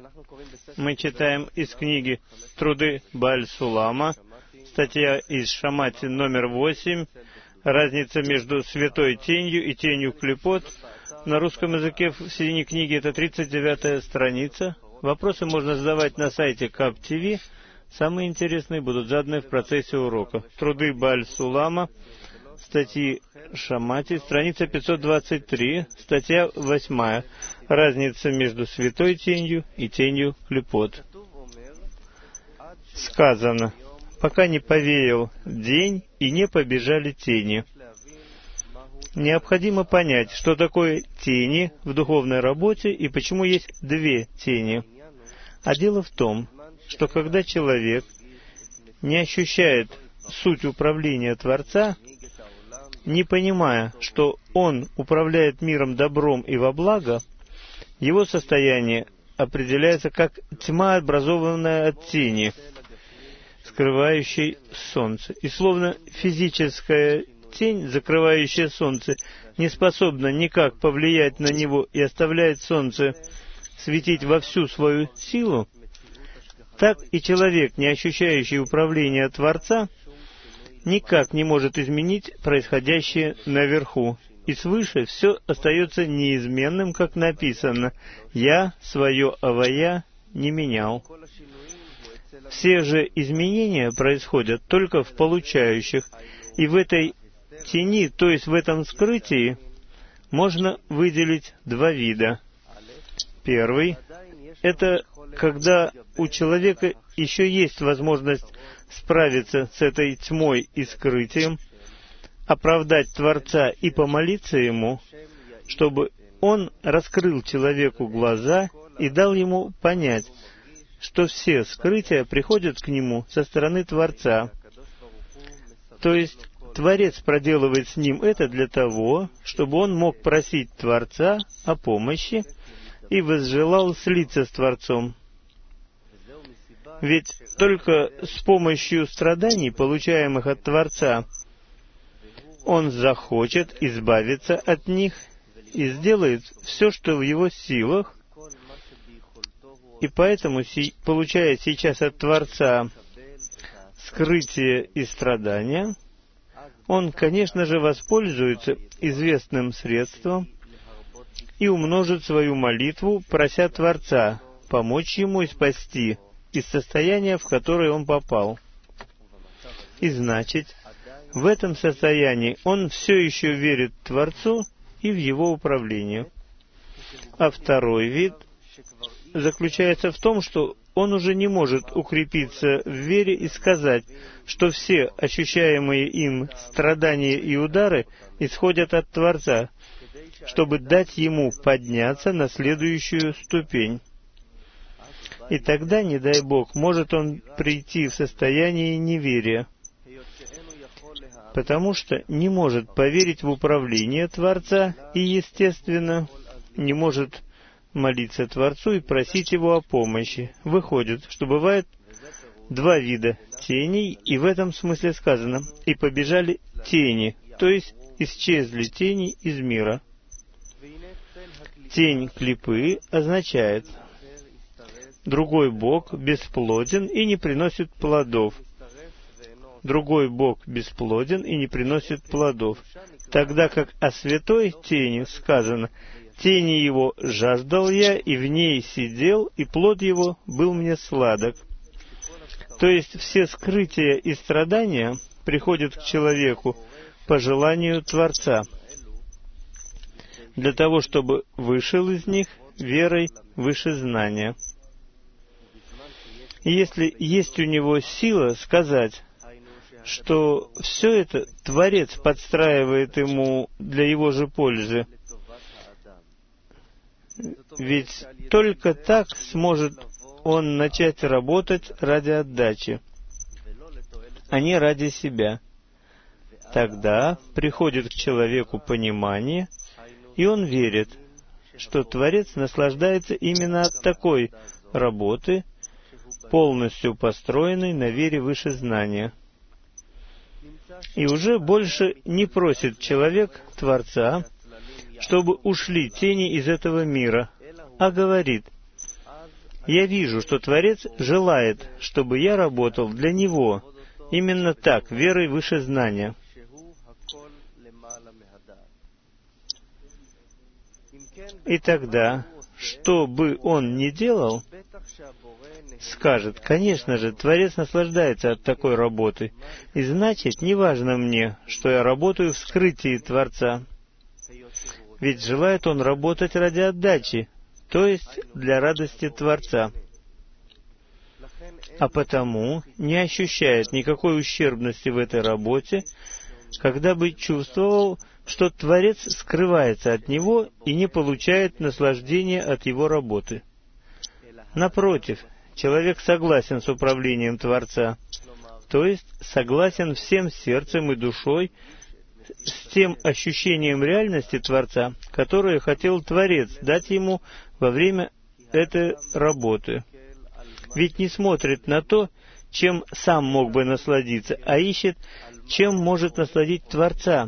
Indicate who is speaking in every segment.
Speaker 1: Мы читаем из книги «Труды Бааль-Сулама», статья из Шамати номер 8, «Разница между святой тенью и тенью клипот». На русском языке в середине книги это 39-я страница. Вопросы можно задавать на сайте КАП-ТВ. Самые интересные будут заданы в процессе урока. «Труды Бааль-Сулама», статьи Шамати, страница 523, статья 8. Разница между святой тенью и тенью клипот. Сказано: пока не повеял день и не побежали тени. Необходимо понять, что такое тени в духовной работе и почему есть две тени. А дело в том, что когда человек не ощущает суть управления Творца, не понимая, что он управляет миром добром и во благо, его состояние определяется как тьма, образованная от тени, скрывающей солнце. И словно физическая тень, закрывающая солнце, не способна никак повлиять на него и оставляет солнце светить во всю свою силу, так и человек, не ощущающий управления Творца, никак не может изменить происходящее наверху. И свыше все остается неизменным, как написано: «Я свое авая не менял». Все же изменения происходят только в получающих, и в этой тени, то есть в этом скрытии, можно выделить два вида. Первый — это когда у человека еще есть возможность справиться с этой тьмой и скрытием, оправдать Творца и помолиться Ему, чтобы Он раскрыл человеку глаза и дал ему понять, что все скрытия приходят к нему со стороны Творца. То есть Творец проделывает с ним это для того, чтобы он мог просить Творца о помощи и возжелал слиться с Творцом. Ведь только с помощью страданий, получаемых от Творца, он захочет избавиться от них и сделает все, что в его силах. И поэтому, получая сейчас от Творца скрытие и страдания, он, конечно же, воспользуется известным средством и умножит свою молитву, прося Творца помочь ему и спасти из состояния, в которое он попал. И значит, в этом состоянии он все еще верит Творцу и в его управление. А второй вид заключается в том, что он уже не может укрепиться в вере и сказать, что все ощущаемые им страдания и удары исходят от Творца, чтобы дать ему подняться на следующую ступень. И тогда, не дай Бог, может он прийти в состояние неверия, потому что не может поверить в управление Творца и, естественно, не может молиться Творцу и просить Его о помощи. Выходит, что бывает два вида теней, и в этом смысле сказано: «И побежали тени», то есть исчезли тени из мира. Тень клипы означает: другой бог бесплоден и не приносит плодов. Другой бог бесплоден и не приносит плодов. Тогда как о святой тени сказано: «Тени его жаждал я, и в ней сидел, и плод его был мне сладок». То есть все скрытия и страдания приходят к человеку по желанию Творца, для того, чтобы вышел из них верой выше знания. И если есть у него сила сказать, что все это Творец подстраивает ему для его же пользы, ведь только так сможет он начать работать ради отдачи, а не ради себя. Тогда приходит к человеку понимание, и он верит, что Творец наслаждается именно от такой работы, полностью построенной на вере выше знания. И уже больше не просит человек Творца, чтобы ушли тени из этого мира, а говорит: Я вижу, что Творец желает, чтобы я работал для Него. Именно так, верой выше знания. И тогда, что бы он ни делал, скажет: конечно же, Творец наслаждается от такой работы, и значит, не важно мне, что я работаю в скрытии Творца. Ведь желает он работать ради отдачи, то есть для радости Творца. А потому не ощущает никакой ущербности в этой работе, когда бы чувствовал, что Творец скрывается от него и не получает наслаждения от его работы. Напротив, человек согласен с управлением Творца, то есть согласен всем сердцем и душой с тем ощущением реальности Творца, которое хотел Творец дать ему во время этой работы. Ведь не смотрит на то, чем сам мог бы насладиться, а ищет, чем может насладить Творца.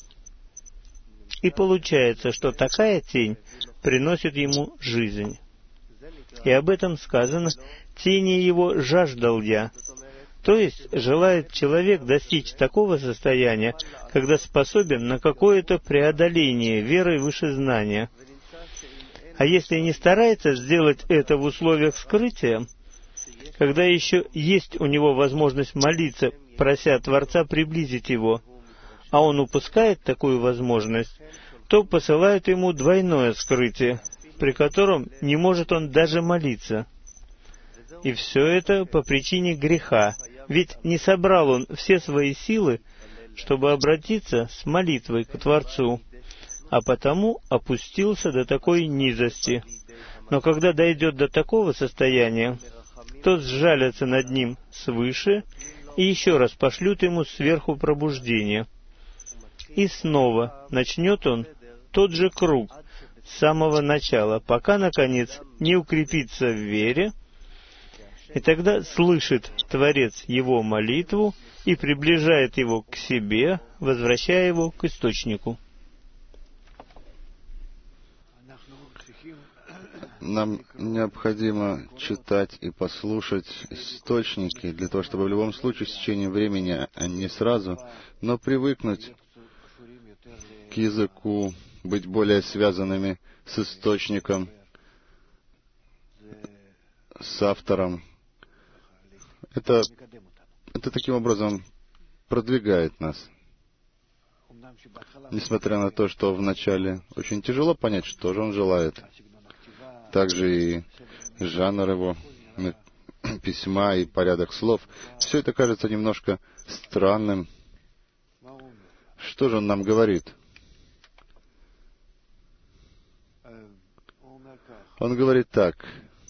Speaker 1: И получается, что такая тень приносит ему жизнь. И об этом сказано: «Тени его жаждал я». То есть, желает человек достичь такого состояния, когда способен на какое-то преодоление верой выше знания. А если не старается сделать это в условиях скрытия, когда еще есть у него возможность молиться, прося Творца приблизить его, а он упускает такую возможность, то посылают ему двойное скрытие, при котором не может он даже молиться. И все это по причине греха, ведь не собрал он все свои силы, чтобы обратиться с молитвой к Творцу, а потому опустился до такой низости. Но когда дойдет до такого состояния, то сжалятся над ним свыше и еще раз пошлют ему сверху пробуждение. И снова начнет он тот же круг с самого начала, пока, наконец, не укрепится в вере, и тогда слышит Творец его молитву и приближает его к себе, возвращая его к источнику.
Speaker 2: Нам необходимо читать и послушать источники, для того, чтобы в любом случае с течением времени, а не сразу, но привыкнуть к языку, быть более связанными с источником, с автором. Это таким образом продвигает нас. Несмотря на то, что вначале очень тяжело понять, что же он желает. Также и жанр его письма и порядок слов. Все это кажется немножко странным. Что же он нам говорит? Он говорит так.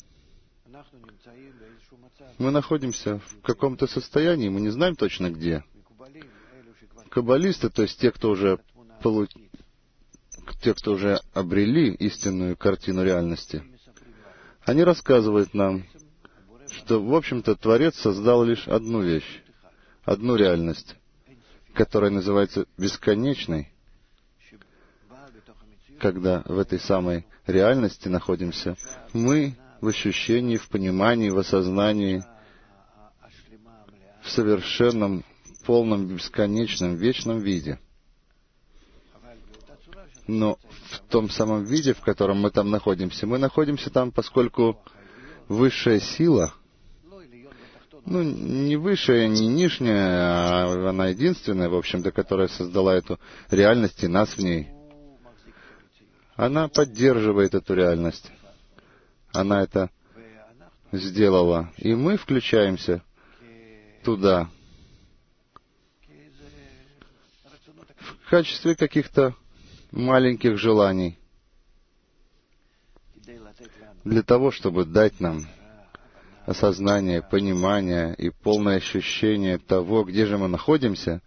Speaker 2: Мы находимся в каком-то состоянии, мы не знаем точно где. Каббалисты, то есть те, кто уже обрели истинную картину реальности, они рассказывают нам, что, в общем-то, Творец создал лишь одну вещь, одну реальность, которая называется бесконечной, когда в этой самой реальности находимся мы в ощущении, в понимании, в осознании, в совершенном, полном, бесконечном, вечном виде. Но в том самом виде, в котором мы там находимся, мы находимся там, поскольку высшая сила, не высшая, не нижняя, а она единственная, в общем-то, которая создала эту реальность и нас в ней, она поддерживает эту реальность. Она это сделала. И мы включаемся туда в качестве каких-то маленьких желаний для того, чтобы дать нам осознание, понимание и полное ощущение того, где же мы находимся,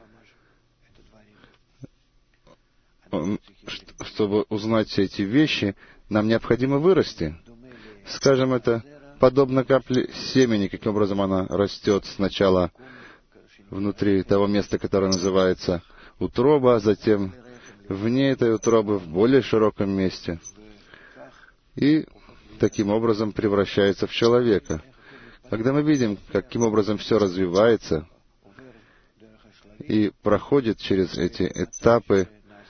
Speaker 2: чтобы узнать все эти вещи, нам необходимо вырасти. Скажем, это подобно капле семени, каким образом она растет сначала внутри того места, которое называется утроба, а затем вне этой утробы, в более широком месте. И таким образом превращается в человека. Когда мы видим, каким образом все развивается и проходит через эти этапы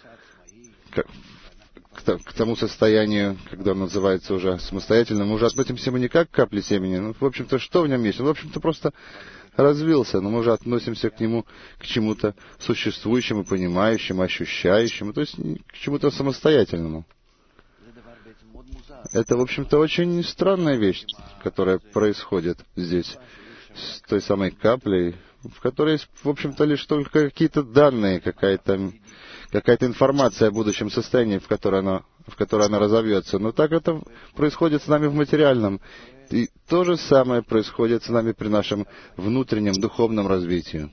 Speaker 2: к тому состоянию, когда он называется уже самостоятельным, мы уже относимся не как к капле семени. Ну, в общем-то, что в нем есть? Он, в общем-то, просто развился, но мы уже относимся к нему, к чему-то существующему, понимающему, ощущающему, то есть к чему-то самостоятельному. Это, в общем-то, очень странная вещь, которая происходит здесь, с той самой каплей, в которой есть, в общем-то, лишь только какие-то данные, какая-то информация о будущем состоянии, в которой она разовьется. Но так это происходит с нами в материальном. И то же самое происходит с нами при нашем внутреннем духовном развитии.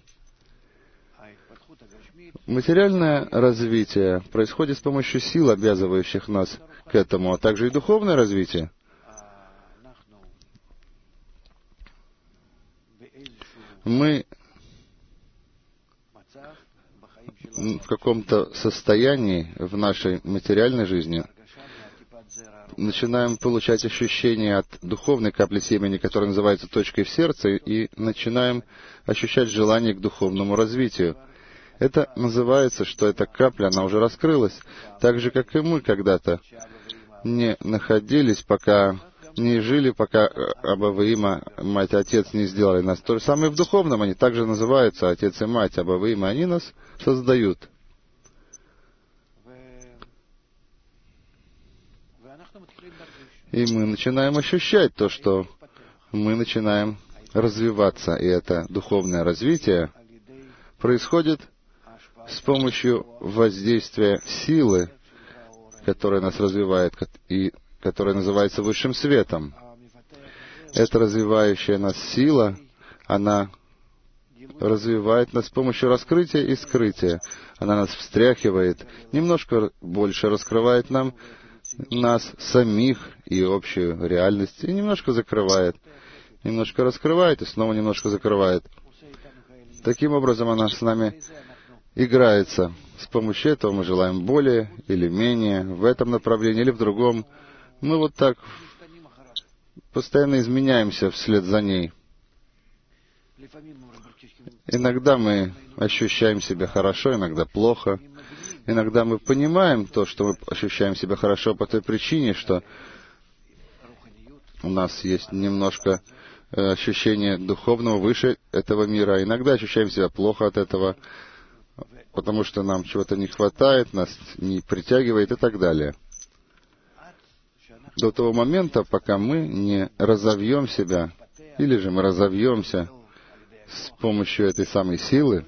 Speaker 2: Материальное развитие происходит с помощью сил, обязывающих нас к этому, а также и духовное развитие. Мы в каком-то состоянии в нашей материальной жизни начинаем получать ощущение от духовной капли семени, которая называется точкой в сердце, и начинаем ощущать желание к духовному развитию. Это называется, что эта капля, она уже раскрылась, так же, как и мы когда-то не находились, пока не жили, пока Абба и Има, мать и отец, не сделали нас. То же самое в духовном, они также называются отец и мать, Абба и Има, они нас создают. И мы начинаем ощущать то, что мы начинаем развиваться, и это духовное развитие происходит с помощью воздействия силы, которая нас развивает, и которая называется высшим светом. Эта развивающая нас сила, она развивает нас с помощью раскрытия и скрытия. Она нас встряхивает, немножко больше раскрывает нам нас самих и общую реальность, и немножко закрывает. Немножко раскрывает и снова немножко закрывает. Таким образом она с нами играется. С помощью этого мы желаем более или менее в этом направлении или в другом. Мы вот так постоянно изменяемся вслед за ней. Иногда мы ощущаем себя хорошо, иногда плохо. Иногда мы понимаем то, что мы ощущаем себя хорошо по той причине, что у нас есть немножко ощущение духовного выше этого мира. Иногда ощущаем себя плохо от этого, потому что нам чего-то не хватает, нас не притягивает и так далее. До того момента, пока мы не разовьем себя, или же мы разовьемся с помощью этой самой силы,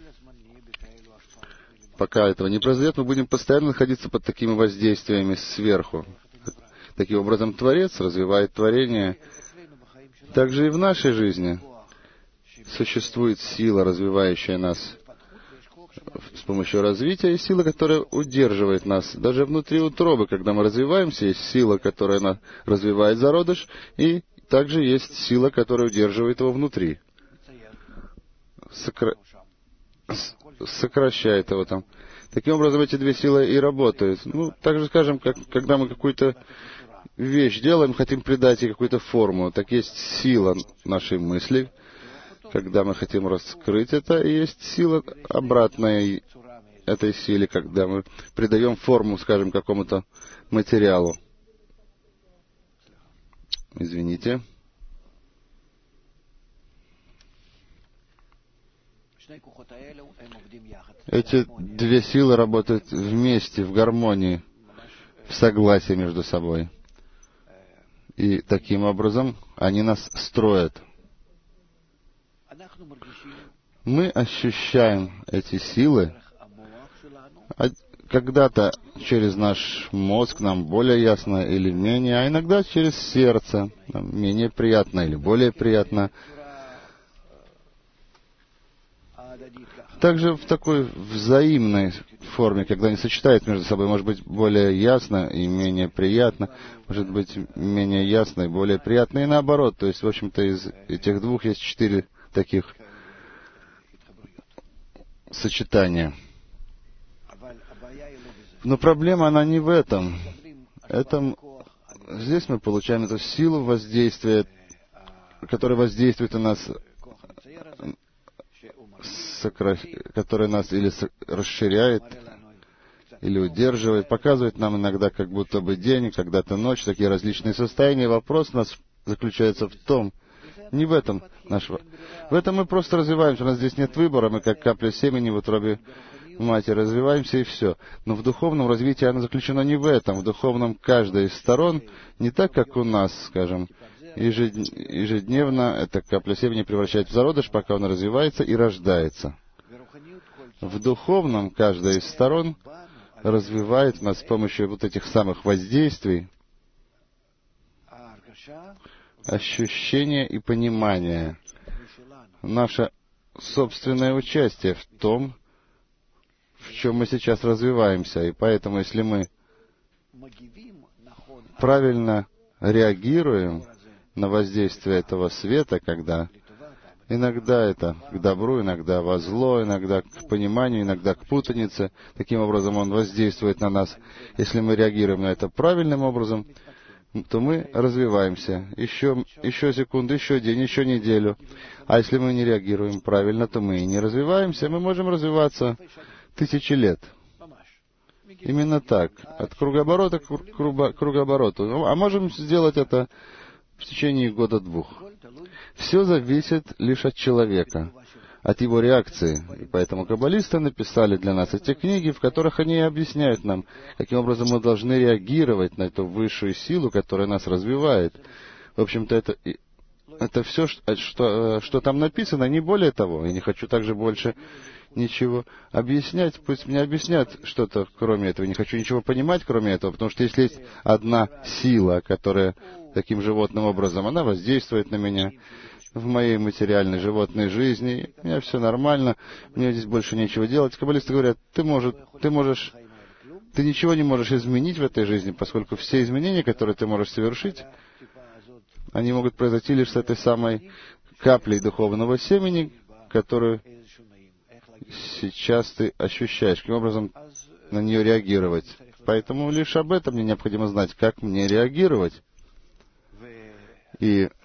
Speaker 2: пока этого не произойдет, мы будем постоянно находиться под такими воздействиями сверху. Таким образом, Творец развивает творение. Также и в нашей жизни существует сила, развивающая нас с помощью развития, и сила, которая удерживает нас. Даже внутри утробы, когда мы развиваемся, есть сила, которая развивает зародыш, и также есть сила, которая удерживает его внутри. Сокращает его там. Таким образом, эти две силы и работают. Так же, скажем, когда мы какую-то вещь делаем, хотим придать ей какую-то форму. Так есть сила нашей мысли, когда мы хотим раскрыть это, и есть сила обратная этой силе, когда мы придаем форму, скажем, какому-то материалу. Извините. Эти две силы работают вместе, в гармонии, в согласии между собой. И таким образом они нас строят. Мы ощущаем эти силы. Когда-то через наш мозг нам более ясно или менее, а иногда через сердце нам менее приятно или более приятно. Также в такой взаимной форме, когда они сочетаются между собой, может быть более ясно и менее приятно, может быть менее ясно и более приятно, и наоборот. То есть, в общем-то, из этих двух есть 4 таких сочетания. Но проблема, она не в этом. здесь мы получаем эту силу воздействия, которая воздействует на нас, которая нас или расширяет, или удерживает, показывает нам иногда как будто бы день, когда-то ночь, такие различные состояния. Вопрос у нас заключается в том, не в этом нашего. В этом мы просто развиваемся, у нас здесь нет выбора, мы как капля семени в утробе матери развиваемся и все. Но в духовном развитии оно заключено не в этом. В духовном каждая из сторон, не так, как у нас, скажем, ежедневно эта капля семени превращает в зародыш, пока он развивается и рождается. В духовном каждая из сторон развивает нас с помощью вот этих самых воздействий, ощущения и понимания. Наше собственное участие в том, в чем мы сейчас развиваемся. И поэтому, если мы правильно реагируем на воздействие этого света, когда иногда это к добру, иногда во зло, иногда к пониманию, иногда к путанице, таким образом он воздействует на нас. Если мы реагируем на это правильным образом, то мы развиваемся. Еще секунду, еще день, еще неделю. А если мы не реагируем правильно, то мы и не развиваемся. Мы можем развиваться 1000 лет. Именно так. От кругооборота к кругообороту. А можем сделать это в течение года-двух. Все зависит лишь от человека, от его реакции. И поэтому каббалисты написали для нас эти книги, в которых они объясняют нам, каким образом мы должны реагировать на эту высшую силу, которая нас развивает. В общем-то, это все, что там написано, не более того. Я не хочу также больше ничего объяснять. Пусть мне объяснят что-то, кроме этого. Не хочу ничего понимать, кроме этого, потому что если есть одна сила, которая таким животным образом, она воздействует на меня в моей материальной животной жизни, у меня все нормально, мне здесь больше нечего делать. Каббалисты говорят, ты ничего не можешь изменить в этой жизни, поскольку все изменения, которые ты можешь совершить, они могут произойти лишь с этой самой каплей духовного семени, которую сейчас ты ощущаешь, каким образом на нее реагировать. Поэтому лишь об этом мне необходимо знать, как мне реагировать. И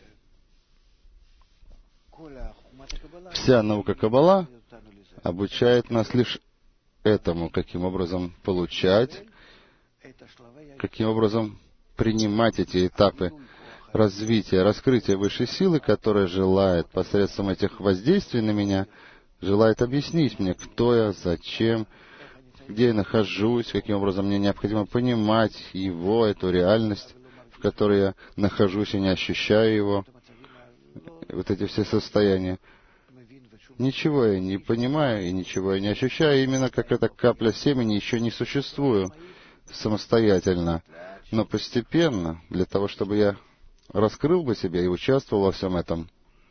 Speaker 2: вся наука Каббала обучает нас лишь этому, каким образом получать, каким образом принимать эти этапы развития, раскрытия высшей силы, которая желает посредством этих воздействий на меня, желает объяснить мне, кто я, зачем, где я нахожусь, каким образом мне необходимо понимать его, эту реальность, в которой я нахожусь и не ощущаю его, вот эти все состояния. Ничего я не понимаю и ничего я не ощущаю, именно как эта капля семени еще не существую самостоятельно. Но постепенно, для того, чтобы я раскрыл бы себя и участвовал во всем этом.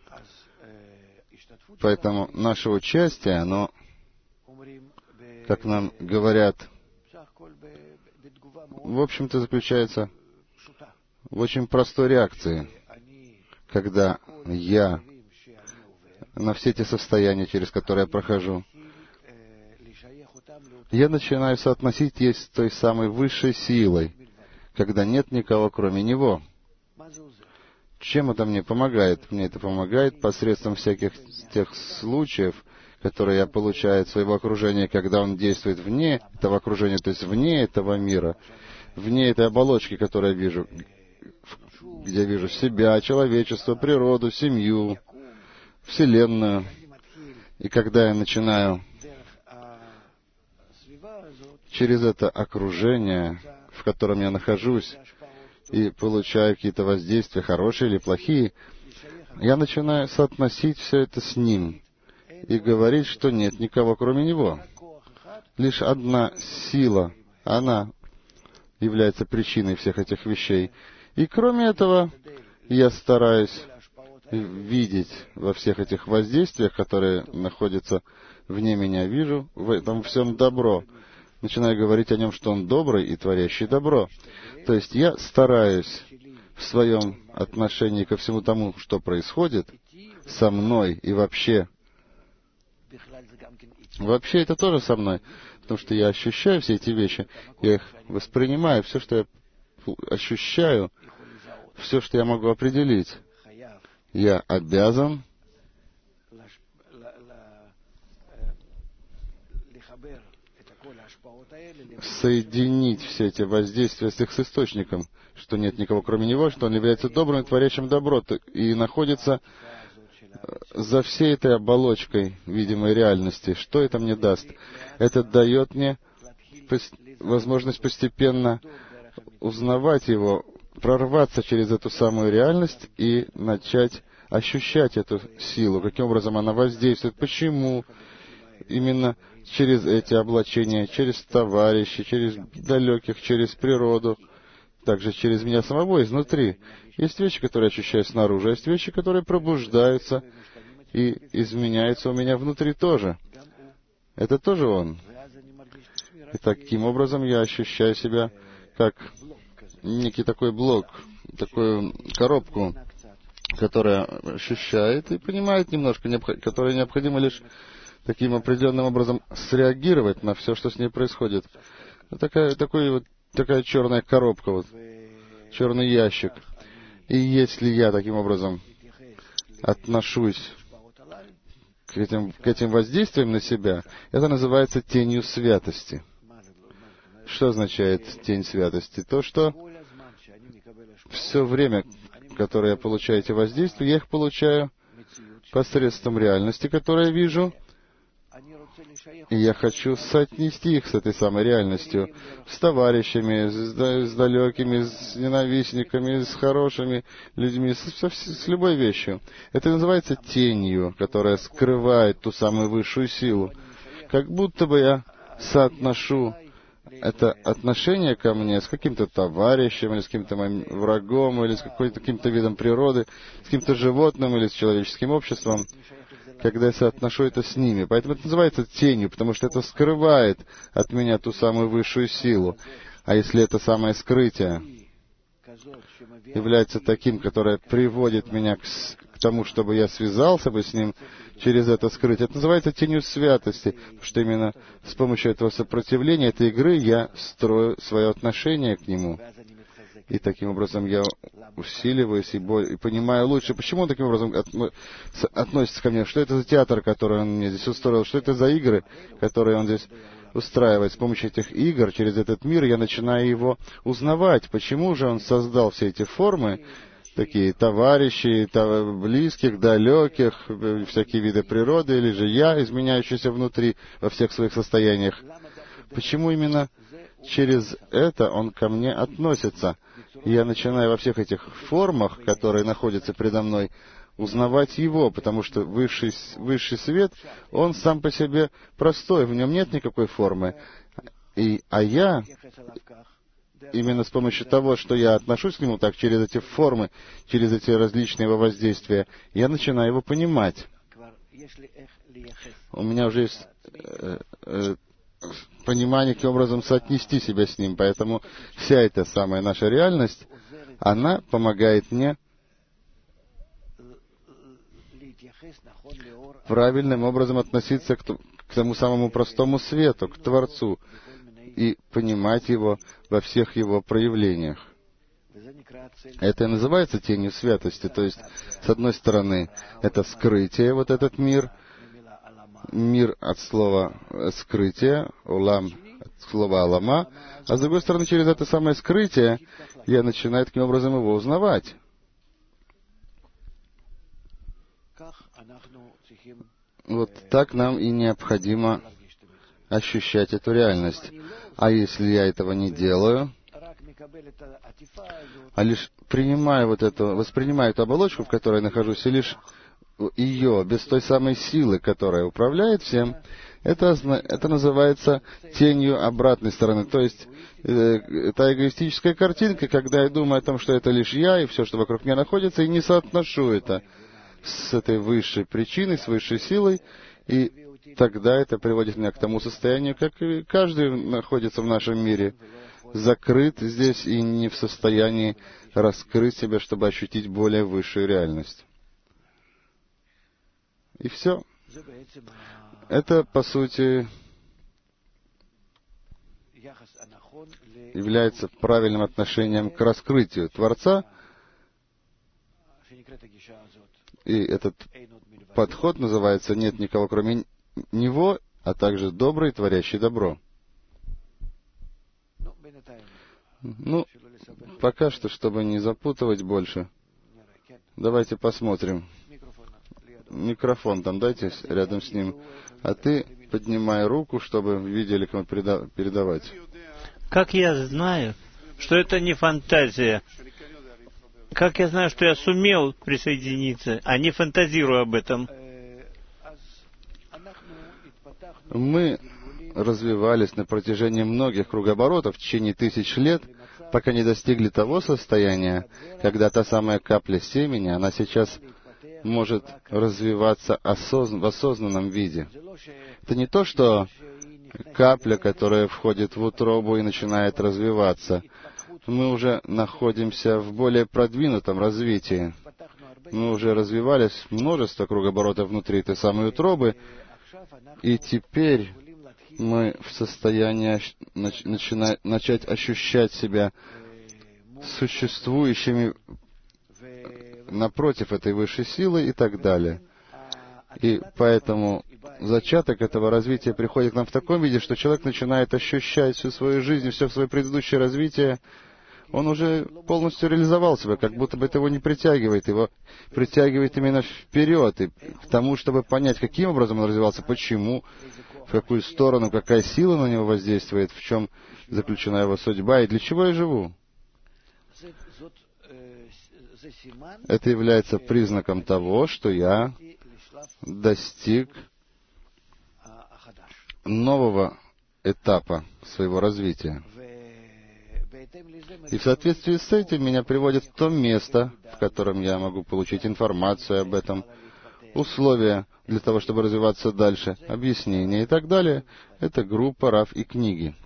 Speaker 2: Поэтому наше участие, оно, как нам говорят, в общем-то заключается в очень простой реакции, когда я на все эти состояния, через которые я прохожу, я начинаю соотносить их с той самой высшей силой, когда нет никого, кроме Него. Чем это мне помогает? Мне это помогает посредством всяких тех случаев, которые я получаю от своего окружения, когда он действует вне этого окружения, то есть вне этого мира, вне этой оболочки, которую я вижу, где я вижу себя, человечество, природу, семью, Вселенную. И когда я начинаю через это окружение, в котором я нахожусь, и получаю какие-то воздействия, хорошие или плохие, я начинаю соотносить все это с Ним и говорить, что нет никого, кроме Него. Лишь одна сила, она является причиной всех этих вещей. И кроме этого, я стараюсь видеть во всех этих воздействиях, которые находятся вне меня, вижу в этом всем добро. Начинаю говорить о нем, что он добрый и творящий добро. То есть я стараюсь в своем отношении ко всему тому, что происходит со мной и вообще это тоже со мной, потому что я ощущаю все эти вещи, я их воспринимаю, все, что я ощущаю все, что я могу определить. Я обязан соединить все эти воздействия с их источником, что нет никого кроме него, что он является добрым и творящим добро, и находится за всей этой оболочкой видимой реальности. Что это мне даст? Это дает мне возможность постепенно узнавать его, прорваться через эту самую реальность и начать ощущать эту силу, каким образом она воздействует, почему именно через эти облачения, через товарищей, через далеких, через природу, также через меня самого изнутри. Есть вещи, которые я ощущаю снаружи, есть вещи, которые пробуждаются и изменяются у меня внутри тоже. Это тоже он. И таким образом я ощущаю себя как некий такой блок, такую коробку, которая ощущает и понимает немножко, которая необходимо лишь таким определенным образом среагировать на все, что с ней происходит. Такая черная коробка, вот, черный ящик. И если я таким образом отношусь к этим воздействиям на себя, это называется тенью святости. Что означает тень святости? То, что все время, которое я получаю эти воздействия, я их получаю посредством реальности, которую я вижу, и я хочу соотнести их с этой самой реальностью, с товарищами, с далекими, с ненавистниками, с хорошими людьми, с любой вещью. Это называется тенью, которая скрывает ту самую высшую силу. Как будто бы я соотношу это отношение ко мне с каким-то товарищем, или с каким-то моим врагом, или с каким-то видом природы, с каким-то животным, или с человеческим обществом, когда я соотношу это с ними. Поэтому это называется тенью, потому что это скрывает от меня ту самую высшую силу. А если это самое скрытие является таким, которое приводит меня к тому, чтобы я связался бы с ним через это скрытие, это называется тенью святости, потому что именно с помощью этого сопротивления, этой игры, я строю свое отношение к нему. И таким образом я усиливаюсь и понимаю лучше, почему он таким образом относится ко мне, что это за театр, который он мне здесь устроил, что это за игры, которые он здесь устраивает. С помощью этих игр, через этот мир, я начинаю его узнавать, почему же он создал все эти формы, такие товарищи, близких, далеких, всякие виды природы, или же я, изменяющийся внутри во всех своих состояниях. Почему именно через это он ко мне относится? И я начинаю во всех этих формах, которые находятся предо мной, узнавать его, потому что высший свет, он сам по себе простой, в нем нет никакой формы. А я, именно с помощью того, что я отношусь к нему так, через эти формы, через эти различные его воздействия, я начинаю его понимать. У меня уже есть понимание, каким образом соотнести себя с ним. Поэтому вся эта самая наша реальность, она помогает мне правильным образом относиться к тому самому простому свету, к Творцу, и понимать его во всех его проявлениях. Это и называется тенью святости. То есть, с одной стороны, это скрытие, вот этот мир от слова скрытие, улам от слова алама, а с другой стороны, через это самое скрытие я начинаю таким образом его узнавать. Вот так нам и необходимо ощущать эту реальность. А если я этого не делаю, а лишь воспринимаю эту оболочку, в которой я нахожусь, и лишь ее, без той самой силы, которая управляет всем, это называется тенью обратной стороны. То есть, это эгоистическая картинка, когда я думаю о том, что это лишь я, и все, что вокруг меня находится, и не соотношу это с этой высшей причиной, с высшей силой, и тогда это приводит меня к тому состоянию, как и каждый находится в нашем мире, закрыт здесь и не в состоянии раскрыть себя, чтобы ощутить более высшую реальность. И все. Это, по сути, является правильным отношением к раскрытию Творца. И этот подход называется «нет никого кроме Него», а также «добрый, творящий добро». Ну, пока что, чтобы не запутывать больше, давайте посмотрим. Микрофон там дайте рядом с ним. А ты поднимай руку, чтобы видели, кому передавать.
Speaker 1: Как я знаю, что это не фантазия? Как я знаю, что я сумел присоединиться, а не фантазирую об этом?
Speaker 2: Мы развивались на протяжении многих кругооборотов в течение тысяч лет, пока не достигли того состояния, когда та самая капля семени, она сейчас может развиваться в осознанном виде. Это не то, что капля, которая входит в утробу и начинает развиваться. Мы уже находимся в более продвинутом развитии. Мы уже развивались множество кругооборотов внутри этой самой утробы, и теперь мы в состоянии начать ощущать себя существующими напротив этой высшей силы и так далее. И поэтому зачаток этого развития приходит к нам в таком виде, что человек начинает ощущать всю свою жизнь, все свое предыдущее развитие. Он уже полностью реализовал себя, как будто бы это его не притягивает. Его притягивает именно вперед, и к тому, чтобы понять, каким образом он развивался, почему, в какую сторону, какая сила на него воздействует, в чем заключена его судьба и для чего я живу. Это является признаком того, что я достиг нового этапа своего развития. И в соответствии с этим меня приводят в то место, в котором я могу получить информацию об этом, условия для того, чтобы развиваться дальше, объяснения и так далее. Это группа Рав и книги.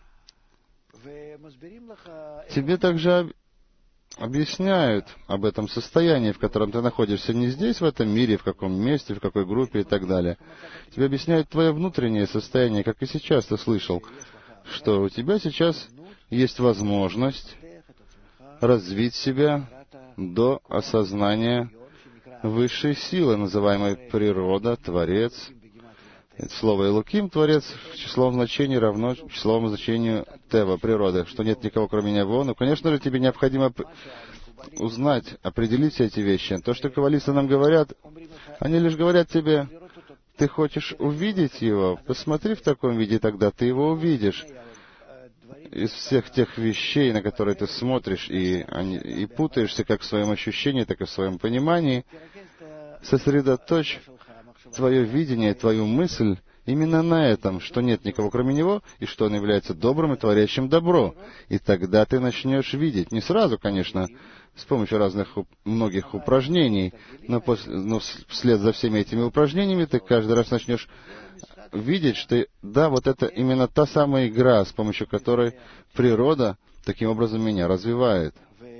Speaker 2: Тебе также объясняют об этом состоянии, в котором ты находишься не здесь, в этом мире, в каком месте, в какой группе и так далее. Тебе объясняют твое внутреннее состояние, как и сейчас ты слышал, что у тебя сейчас есть возможность развить себя до осознания высшей силы, называемой природа, Творец. Это слово «Элуким», Творец, в числовом значении равно числовому значению Тева, природа, что нет никого кроме Него. Но, конечно же, тебе необходимо узнать, определить все эти вещи. То, что каббалисты нам говорят, они лишь говорят тебе, ты хочешь увидеть Его, посмотри в таком виде, тогда ты Его увидишь. Из всех тех вещей, на которые ты смотришь и путаешься как в своем ощущении, так и в своем понимании, сосредоточь твое видение, твою мысль именно на этом, что нет никого кроме Него, и что Он является добрым и творящим добро. И тогда ты начнешь видеть. Не сразу, конечно, с помощью многих упражнений, но вслед за всеми этими упражнениями ты каждый раз начнешь видеть, что да, вот это именно та самая игра, с помощью которой природа таким образом меня развивает.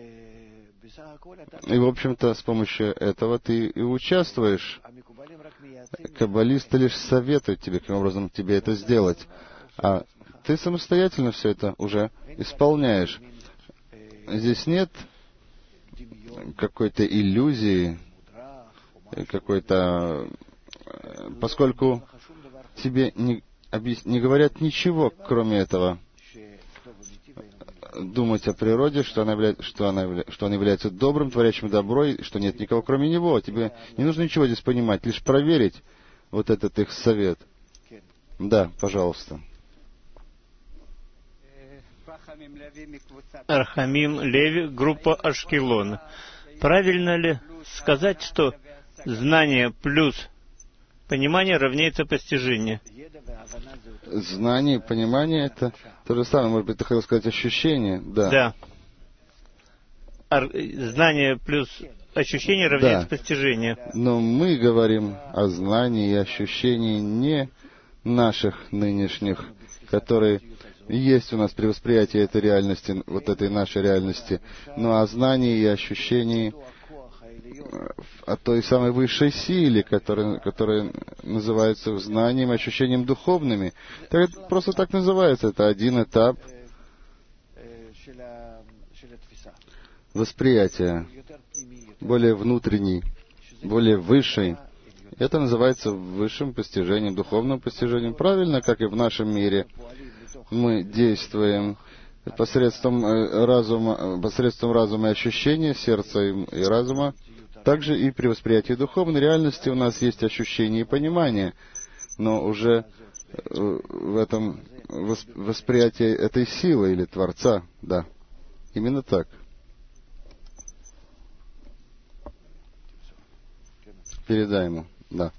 Speaker 2: И, в общем-то, с помощью этого ты и участвуешь. Каббалисты лишь советуют тебе, каким образом тебе это сделать. А ты самостоятельно все это уже исполняешь. Здесь нет какой-то иллюзии, поскольку тебе не говорят ничего, кроме этого. Думать о природе, что он является добрым, творящим добро, и что нет никого, кроме Него. Тебе не нужно ничего здесь понимать, лишь проверить вот этот их совет. Да, пожалуйста.
Speaker 1: Рахамим Леви, группа Ашкелон. Правильно ли сказать, что знание плюс понимание равняется постижение?
Speaker 2: Знание и понимание — это то же самое, может быть, ты хотел сказать ощущение, да.
Speaker 1: Да. Знание плюс ощущение равняется постижению.
Speaker 2: Но мы говорим о знании и ощущении не наших нынешних, которые есть у нас при восприятии этой реальности, вот этой нашей реальности, но о знании и ощущении о той самой высшей силе, которая называется знанием, ощущением духовными. Это просто так называется. Это один этап восприятия, более внутренний, более высший. Это называется высшим постижением, духовным постижением. Правильно, как и в нашем мире мы действуем посредством разума и ощущения, сердца и разума. Также и при восприятии духовной реальности у нас есть ощущение и понимание, но уже в этом восприятии этой силы или Творца, да, именно так. Передай ему, да.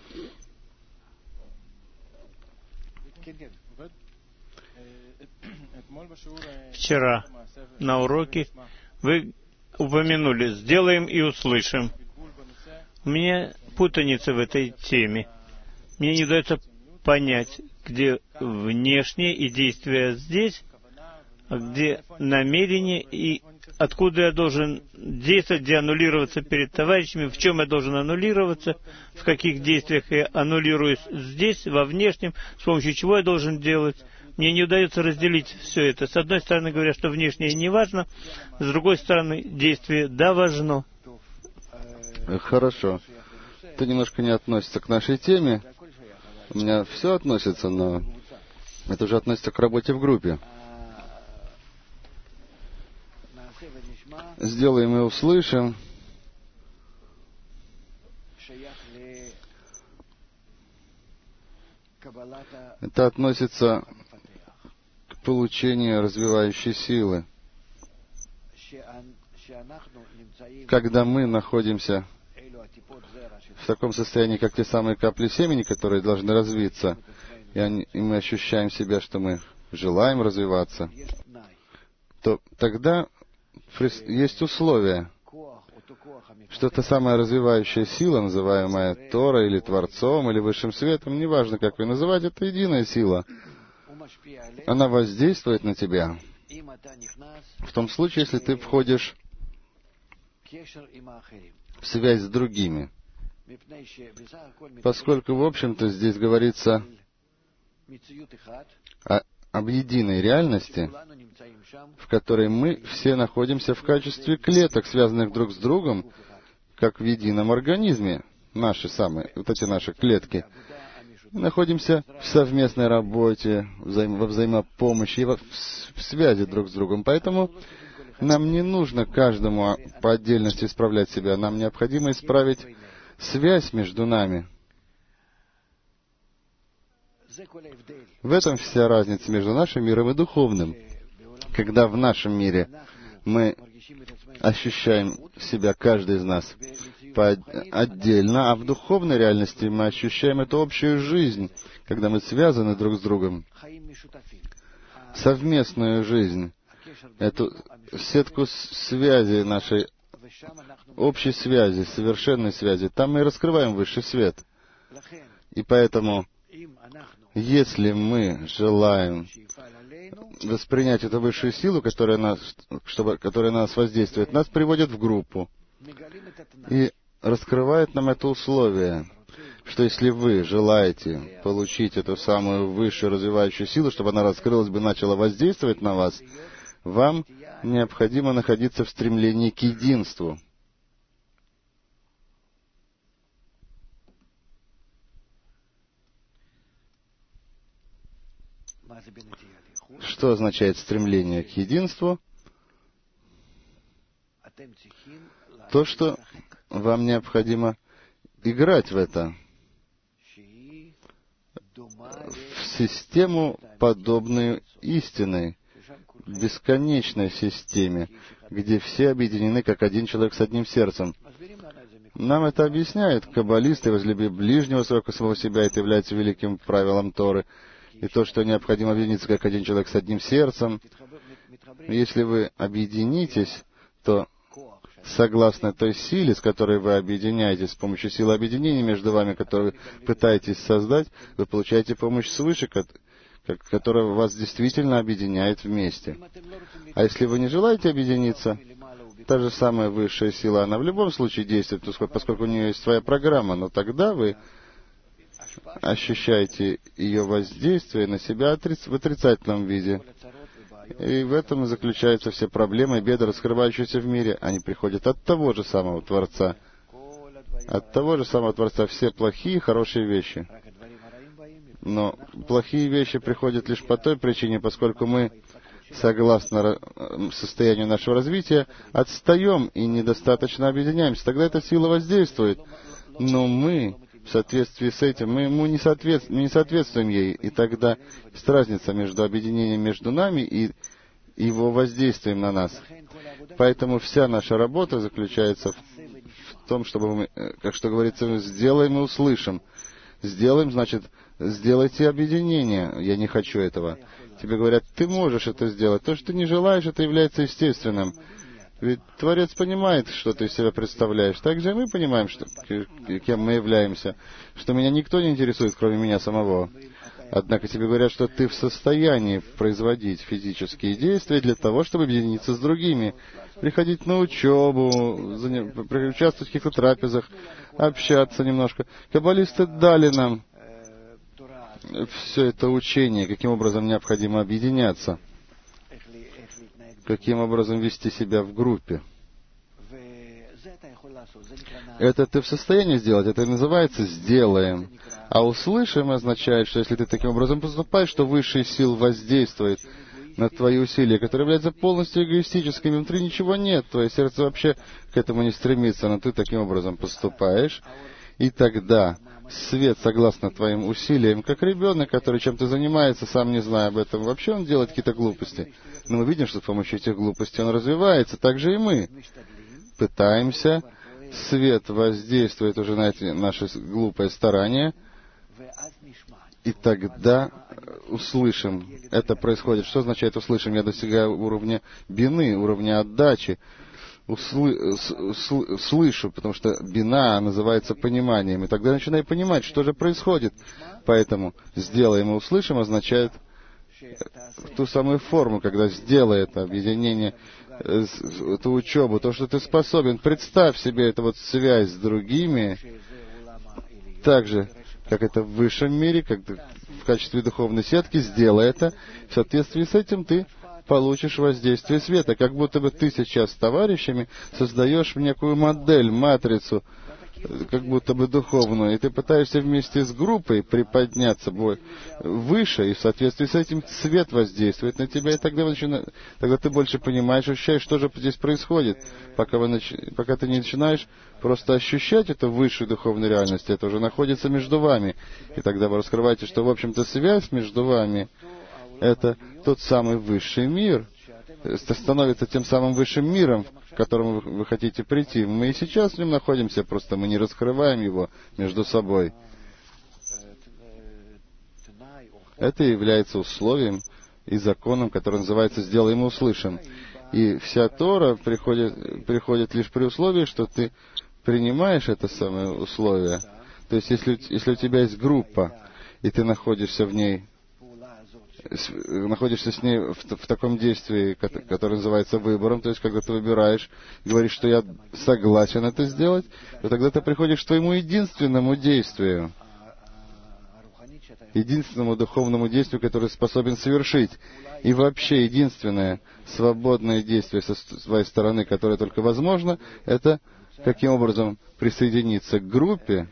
Speaker 1: Вчера на уроке вы упомянули «сделаем и услышим». У меня путаница в этой теме. Мне не удается понять, где внешнее и действие здесь, а где намерение и откуда я должен действовать, где аннулироваться перед товарищами, в чем я должен аннулироваться, в каких действиях я аннулируюсь здесь, во внешнем, с помощью чего я должен делать. Мне не удается разделить все это. С одной стороны, говорят, что внешнее не важно, с другой стороны, действие да важно.
Speaker 2: Хорошо. Это немножко не относится к нашей теме. У меня все относится, но это уже относится к работе в группе. Сделаем и услышим. Это относится к получению развивающей силы. Когда мы находимся в таком состоянии, как те самые капли семени, которые должны развиться, и мы ощущаем себя, что мы желаем развиваться, то тогда есть условия, что та самая развивающая сила, называемая Торой или Творцом, или Высшим Светом, неважно, как вы называете, это единая сила. Она воздействует на тебя в том случае, если ты входишь в связь с другими. Поскольку, в общем-то, здесь говорится об единой реальности, в которой мы все находимся в качестве клеток, связанных друг с другом, как в едином организме. Наши самые, вот эти наши клетки. Мы находимся в совместной работе, во взаимопомощи и в связи друг с другом. Поэтому нам не нужно каждому по отдельности исправлять себя. Нам необходимо исправить связь между нами. В этом вся разница между нашим миром и духовным. Когда в нашем мире мы ощущаем себя, каждый из нас, отдельно, а в духовной реальности мы ощущаем эту общую жизнь, когда мы связаны друг с другом, совместную жизнь, эту сетку связи нашей, общей связи, совершенной связи. Там мы раскрываем высший свет. И поэтому, если мы желаем воспринять эту высшую силу, которая на нас воздействует, нас приводит в группу и раскрывает нам это условие, что если вы желаете получить эту самую высшую развивающую силу, чтобы она раскрылась бы и начала воздействовать на вас, вам необходимо находиться в стремлении к единству. Что означает стремление к единству? То, что вам необходимо играть в это, в систему, подобную истинной, бесконечной системе, где все объединены как один человек с одним сердцем. Нам это объясняют каббалисты: возлюби ближнего своего как самого себя, это является великим правилом Торы. И то, что необходимо объединиться как один человек с одним сердцем. Если вы объединитесь, то согласно той силе, с которой вы объединяетесь, с помощью силы объединения между вами, которую вы пытаетесь создать, вы получаете помощь свыше, которая вас действительно объединяет вместе. А если вы не желаете объединиться, та же самая высшая сила, она в любом случае действует, поскольку у нее есть своя программа, но тогда вы ощущаете ее воздействие на себя в отрицательном виде. И в этом и заключаются все проблемы и беды, раскрывающиеся в мире. Они приходят от того же самого Творца. От того же самого Творца все плохие и хорошие вещи. Но плохие вещи приходят лишь по той причине, поскольку мы, согласно состоянию нашего развития, отстаем и недостаточно объединяемся. Тогда эта сила воздействует. Но мы, в соответствии с этим, мы ему не соответствуем ей. И тогда есть разница между объединением между нами и его воздействием на нас. Поэтому вся наша работа заключается в том, чтобы мы, как что говорится, сделаем и услышим. Сделаем, значит, сделайте объединение. Я не хочу этого. Тебе говорят, ты можешь это сделать. То, что ты не желаешь, это является естественным. Ведь Творец понимает, что ты из себя представляешь. Также и мы понимаем, что, кем мы являемся. Что меня никто не интересует, кроме меня самого. Однако тебе говорят, что ты в состоянии производить физические действия для того, чтобы объединиться с другими. Приходить на учебу, участвовать в каких-то трапезах, общаться немножко. Каббалисты дали нам все это учение, каким образом необходимо объединяться, каким образом вести себя в группе. Это ты в состоянии сделать, это и называется «сделаем». А «услышим» означает, что если ты таким образом поступаешь, то высшие сил воздействует на твои усилия, которые являются полностью эгоистическими. Внутри ничего нет, твое сердце вообще к этому не стремится, но ты таким образом поступаешь, и тогда свет, согласно твоим усилиям, как ребенок, который чем-то занимается, сам не зная об этом, вообще он делает какие-то глупости. Но мы видим, что с помощью этих глупостей он развивается, так же и мы пытаемся, свет воздействует уже на эти наши глупые старания, и тогда услышим. Это происходит. Что означает услышим? Я достигаю уровня бины, уровня отдачи. Слышу, потому что бина называется пониманием. И тогда я начинаю понимать, что же происходит. Поэтому «сделаем и услышим» означает ту самую форму, когда «сделай» это объединение, эту учебу, то, что ты способен. Представь себе эту вот связь с другими, так же, как это в высшем мире, как в качестве духовной сетки, сделай это. В соответствии с этим ты получишь воздействие света, как будто бы ты сейчас с товарищами создаешь некую модель, матрицу, как будто бы духовную, и ты пытаешься вместе с группой приподняться выше, и в соответствии с этим свет воздействует на тебя, и тогда ты больше понимаешь, ощущаешь, что же здесь происходит, пока ты не начинаешь просто ощущать эту высшую духовную реальность, это уже находится между вами, и тогда вы раскрываете, что, в общем-то, связь между вами — это тот самый высший мир, становится тем самым высшим миром, к которому вы хотите прийти. Мы и сейчас в нем находимся, просто мы не раскрываем его между собой. Это является условием и законом, который называется «сделаем и услышим». И вся Тора приходит лишь при условии, что ты принимаешь это самое условие. То есть, если у тебя есть группа, и ты находишься в ней, находишься с ней в таком действии, которое называется выбором, то есть когда ты выбираешь, говоришь, что я согласен это сделать, то тогда ты приходишь к твоему единственному действию, единственному духовному действию, которое способен совершить. И вообще единственное свободное действие со своей стороны, которое только возможно, это каким образом присоединиться к группе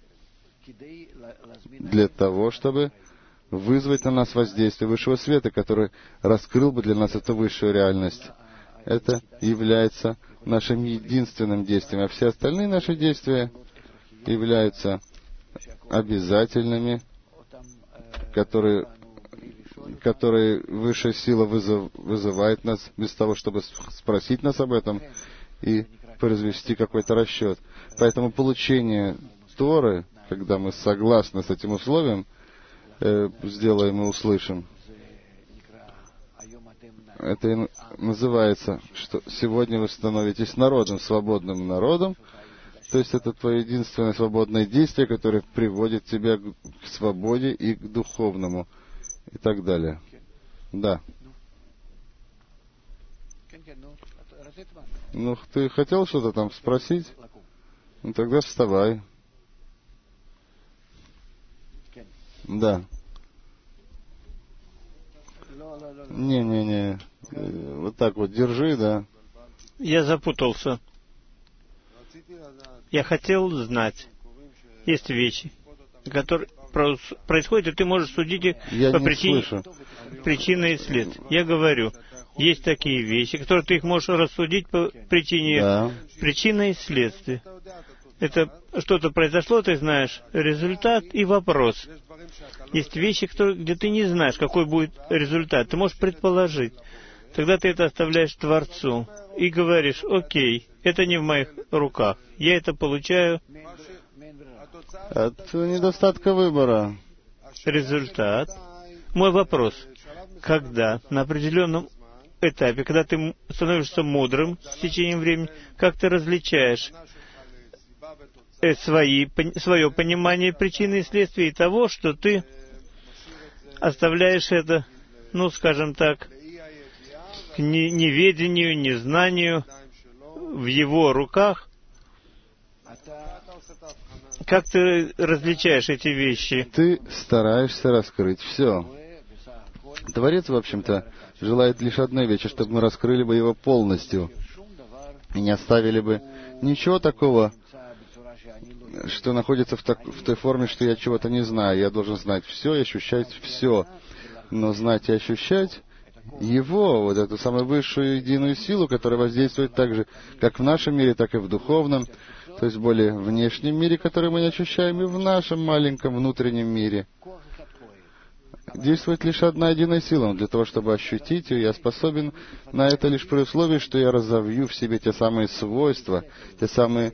Speaker 2: для того, чтобы вызвать на нас воздействие высшего света, который раскрыл бы для нас эту высшую реальность. Это является нашим единственным действием, а все остальные наши действия являются обязательными, которые высшая сила вызывает нас без того, чтобы спросить нас об этом и произвести какой-то расчет. Поэтому получение Торы, когда мы согласны с этим условием, сделаем и услышим. Это и называется, что сегодня вы становитесь народом, свободным народом. То есть это твое единственное свободное действие, которое приводит тебя к свободе и к духовному. И так далее. Да. Ну, ты хотел что-то там спросить? Ну, тогда вставай. Да. Не. Вот так вот держи, да.
Speaker 1: Я запутался. Я хотел знать. Есть вещи, которые происходят, и ты можешь судить их по причине и следствию. Я говорю, есть такие вещи, которые ты их можешь рассудить по причине причины и следствия. Это что-то произошло, ты знаешь результат и вопрос. Есть вещи, где ты не знаешь, какой будет результат. Ты можешь предположить. Тогда ты это оставляешь Творцу и говоришь: окей, это не в моих руках. Я это получаю
Speaker 2: от недостатка выбора.
Speaker 1: Результат. Мой вопрос: когда на определенном этапе, когда ты становишься мудрым с течением времени, как ты различаешь свое понимание причины и следствия и того, что ты оставляешь это, скажем так, к неведению, незнанию в его руках? Как ты различаешь эти вещи?
Speaker 2: Ты стараешься раскрыть все. Творец, в общем-то, желает лишь одной вещи, чтобы мы раскрыли бы его полностью и не оставили бы ничего такого, что находится в той форме, что я чего-то не знаю. Я должен знать все и ощущать все. Но знать и ощущать его, вот эту самую высшую единую силу, которая воздействует так же, как в нашем мире, так и в духовном, то есть в более внешнем мире, который мы не ощущаем, и в нашем маленьком внутреннем мире. Действует лишь одна единая сила. Для того, чтобы ощутить ее, я способен на это лишь при условии, что я разовью в себе те самые свойства, те самые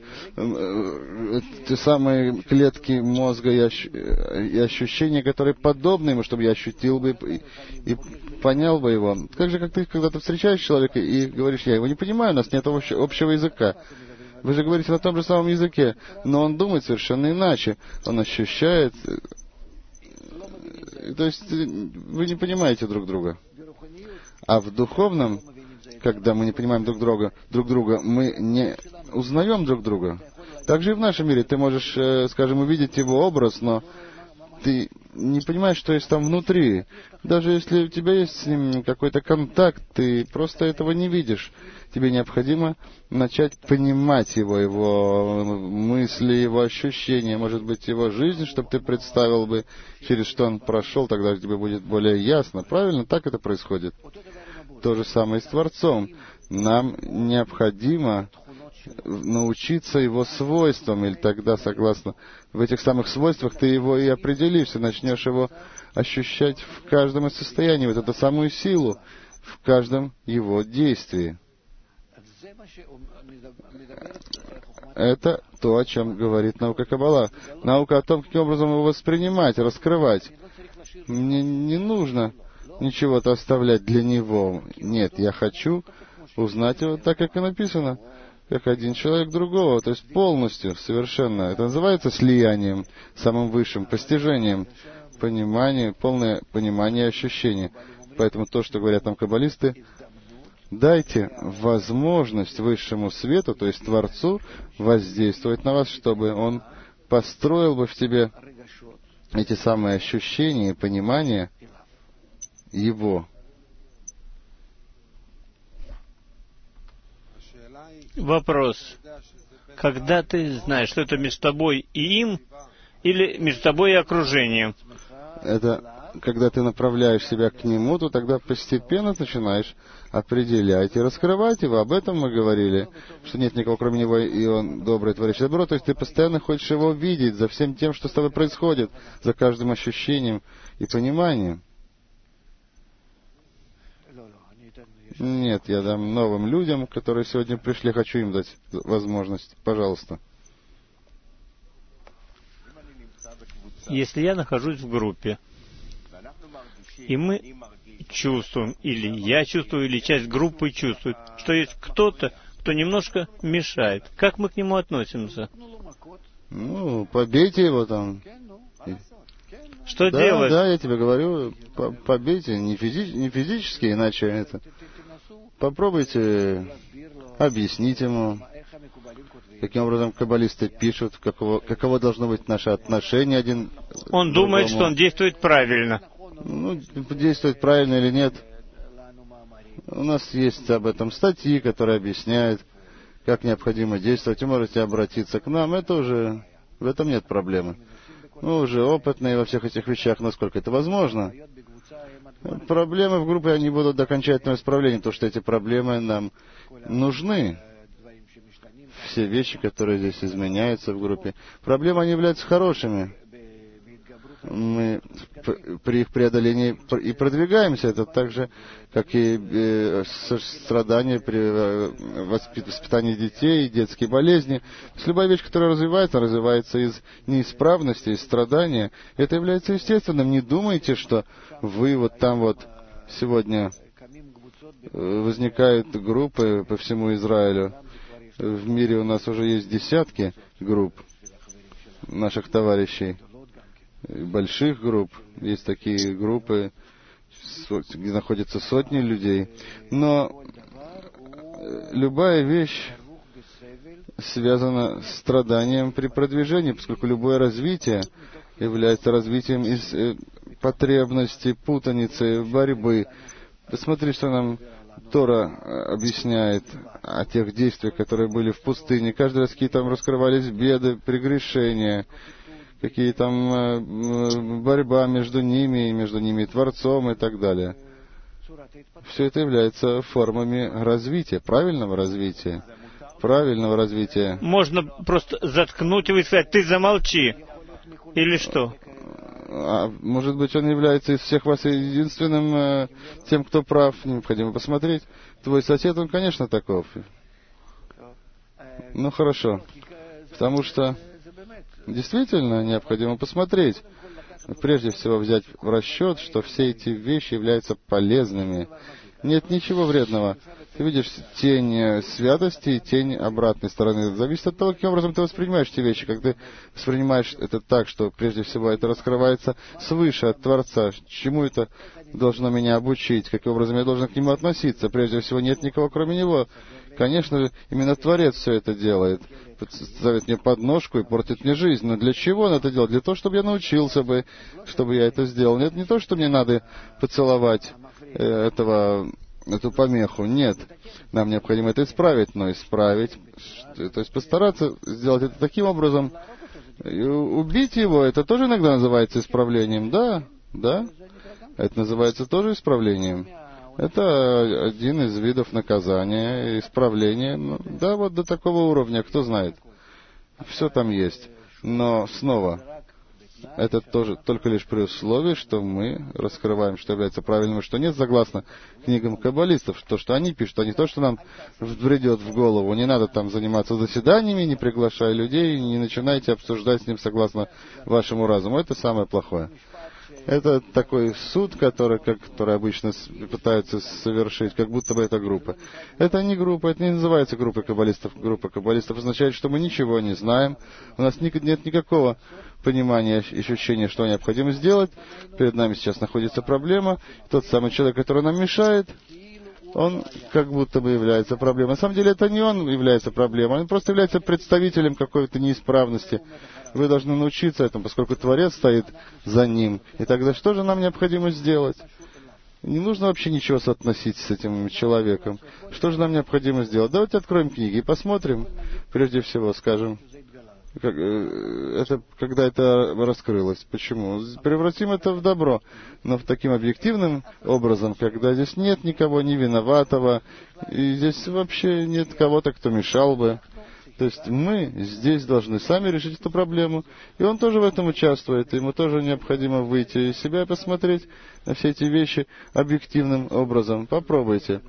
Speaker 2: клетки мозга и ощущения, которые подобны ему, чтобы я ощутил бы и понял бы его. Так же, как ты, когда ты встречаешь человека и говоришь: я его не понимаю, у нас нет общего языка. Вы же говорите на том же самом языке, но он думает совершенно иначе. Он ощущает. То есть вы не понимаете друг друга. А в духовном, когда мы не понимаем друг друга, мы не узнаем друг друга. Также и в нашем мире ты можешь, скажем, увидеть его образ, но ты не понимаешь, что есть там внутри. Даже если у тебя есть с ним какой-то контакт, ты просто этого не видишь. Тебе необходимо начать понимать его мысли, его ощущения, может быть, его жизнь, чтобы ты представил бы, через что он прошел, тогда тебе будет более ясно. Правильно? Так это происходит. То же самое и с Творцом. Нам необходимо научиться его свойствам, или тогда, согласно в этих самых свойствах, ты его и определишься, начнешь его ощущать в каждом из состояний, вот эту самую силу, в каждом его действии. Это то, о чем говорит наука Каббала. Наука о том, каким образом его воспринимать, раскрывать. Мне не нужно ничего-то оставлять для него. Нет, я хочу узнать его так, как и написано, как один человек другого, то есть полностью, совершенно. Это называется слиянием, самым высшим, постижением, понимание, полное понимание и ощущение. Поэтому то, что говорят нам каббалисты: дайте возможность высшему свету, то есть Творцу, воздействовать на вас, чтобы он построил бы в тебе эти самые ощущения и понимания его.
Speaker 1: Вопрос: когда ты знаешь, что это между тобой и им, или между тобой и окружением?
Speaker 2: Это когда ты направляешь себя к нему, то тогда постепенно начинаешь определять и раскрывать его. Об этом мы говорили, что нет никого кроме него, и он добрый, творящий добро. То есть ты постоянно хочешь его видеть за всем тем, что с тобой происходит, за каждым ощущением и пониманием. Нет, я дам новым людям, которые сегодня пришли, хочу им дать возможность. Пожалуйста.
Speaker 1: Если я нахожусь в группе, и мы чувствуем, или я чувствую, или часть группы чувствует, что есть кто-то, кто немножко мешает, как мы к нему относимся?
Speaker 2: Побейте его там.
Speaker 1: Что делать?
Speaker 2: Да, я тебе говорю, побейте, не физически, иначе это. Попробуйте объяснить ему, каким образом каббалисты пишут, каково должно быть наше отношение один к другому.
Speaker 1: Он думает, что он действует правильно.
Speaker 2: Действует правильно или нет, У нас есть об этом статьи, которые объясняют, как необходимо действовать. Вы можете обратиться к нам. Это уже... В этом нет проблемы. Мы уже опытные во всех этих вещах, насколько это возможно. Проблемы в группе, они будут окончательного исправления, потому что эти проблемы нам нужны. Все вещи, которые здесь изменяются в группе. Проблемы, они являются хорошими. Мы при их преодолении и продвигаемся. Это так же, как и страдания при воспитании детей, детские болезни. То есть любая вещь, которая развивается из неисправности, из страдания. Это является естественным. Не думайте, что вы вот там вот сегодня возникают группы по всему Израилю. В мире у нас уже есть десятки групп наших товарищей. Больших групп. Есть такие группы, где находятся сотни людей. Но любая вещь связана с страданием при продвижении, поскольку любое развитие является развитием из потребностей, путаницы, борьбы. Посмотри, что нам Тора объясняет о тех действиях, которые были в пустыне. Каждый раз какие там раскрывались беды, прегрешения, какие там борьба между ними и Творцом и так далее. Все это является формами развития, правильного развития.
Speaker 1: Можно просто заткнуть его и сказать: ты замолчи. Или что?
Speaker 2: Может быть, он является из всех вас единственным тем, кто прав. Необходимо посмотреть. Твой сосед, он, конечно, таков. Ну, хорошо. Потому что действительно необходимо посмотреть. Прежде всего взять в расчет, что все эти вещи являются полезными. Нет ничего вредного. Ты видишь тень святости и тень обратной стороны. Зависит от того, каким образом ты воспринимаешь эти вещи. Как ты воспринимаешь это так, что прежде всего это раскрывается свыше, от Творца. Чему это должно меня обучить? Каким образом я должен к нему относиться? Прежде всего нет никого, кроме него. Конечно же, именно Творец все это делает. Ставит мне подножку и портит мне жизнь. Но для чего он это делает? Для того, чтобы я научился бы, чтобы я это сделал. Нет, не то, что мне надо поцеловать эту помеху. Нет. Нам необходимо это исправить, но исправить, то есть постараться сделать это таким образом. И убить его, это тоже иногда называется исправлением. Да. Это называется тоже исправлением. Это один из видов наказания, исправления. Да, вот до такого уровня, кто знает. Все там есть. Но снова, это тоже только лишь при условии, что мы раскрываем, что является правильным, и что нет, согласно книгам каббалистов. То, что они пишут, а не то, что нам бредет в голову. Не надо там заниматься заседаниями, не приглашая людей, не начинайте обсуждать с ним согласно вашему разуму. Это самое плохое. Это такой суд, который обычно пытаются совершить, как будто бы это группа. Это не группа, это не называется группой каббалистов. Группа каббалистов означает, что мы ничего не знаем, у нас нет никакого понимания, ощущения, что необходимо сделать. Перед нами сейчас находится проблема. Тот самый человек, который нам мешает, он как будто бы является проблемой. На самом деле это не он является проблемой, он просто является представителем какой-то неисправности. Вы должны научиться этому, поскольку Творец стоит за ним. И тогда что же нам необходимо сделать? Не нужно вообще ничего соотносить с этим человеком. Что же нам необходимо сделать? Давайте откроем книги и посмотрим. Прежде всего скажем, когда это раскрылось. Почему? Превратим это в добро. Но в таким объективным образом, когда здесь нет никого не виноватого, и здесь вообще нет кого-то, кто мешал бы. То есть мы здесь должны сами решить эту проблему. И он тоже в этом участвует. Ему тоже необходимо выйти из себя и посмотреть на все эти вещи объективным образом. Попробуйте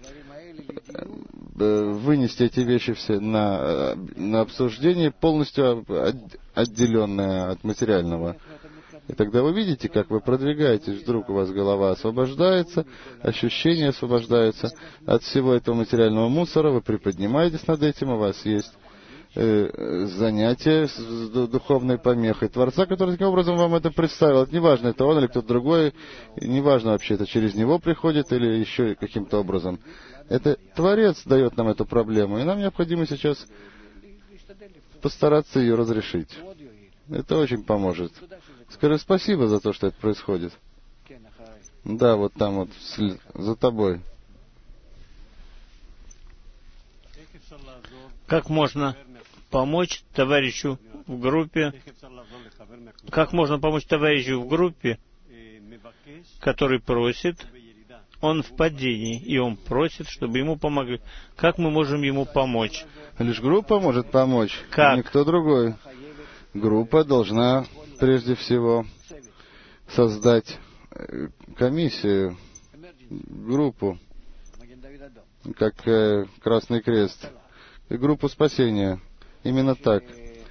Speaker 2: вынести эти вещи все на обсуждение, полностью отделенное от материального. И тогда вы видите, как вы продвигаетесь. Вдруг у вас голова освобождается, ощущения освобождаются от всего этого материального мусора. Вы приподнимаетесь над этим, у вас есть занятие с духовной помехой Творца, который таким образом вам это представил. Это неважно, это он или кто-то другой, неважно вообще, это через него приходит или еще каким-то образом. Это Творец дает нам эту проблему, и нам необходимо сейчас постараться ее разрешить. Это очень поможет. Скажи спасибо за то, что это происходит. Да, вот там вот, за тобой.
Speaker 1: Как можно помочь товарищу в группе, который просит, он в падении, и он просит, чтобы ему помогли. Как мы можем ему помочь?
Speaker 2: Лишь группа может помочь,
Speaker 1: Как?
Speaker 2: никто другой. Группа должна прежде всего создать комиссию, группу, как Красный Крест, и группу спасения. Именно так.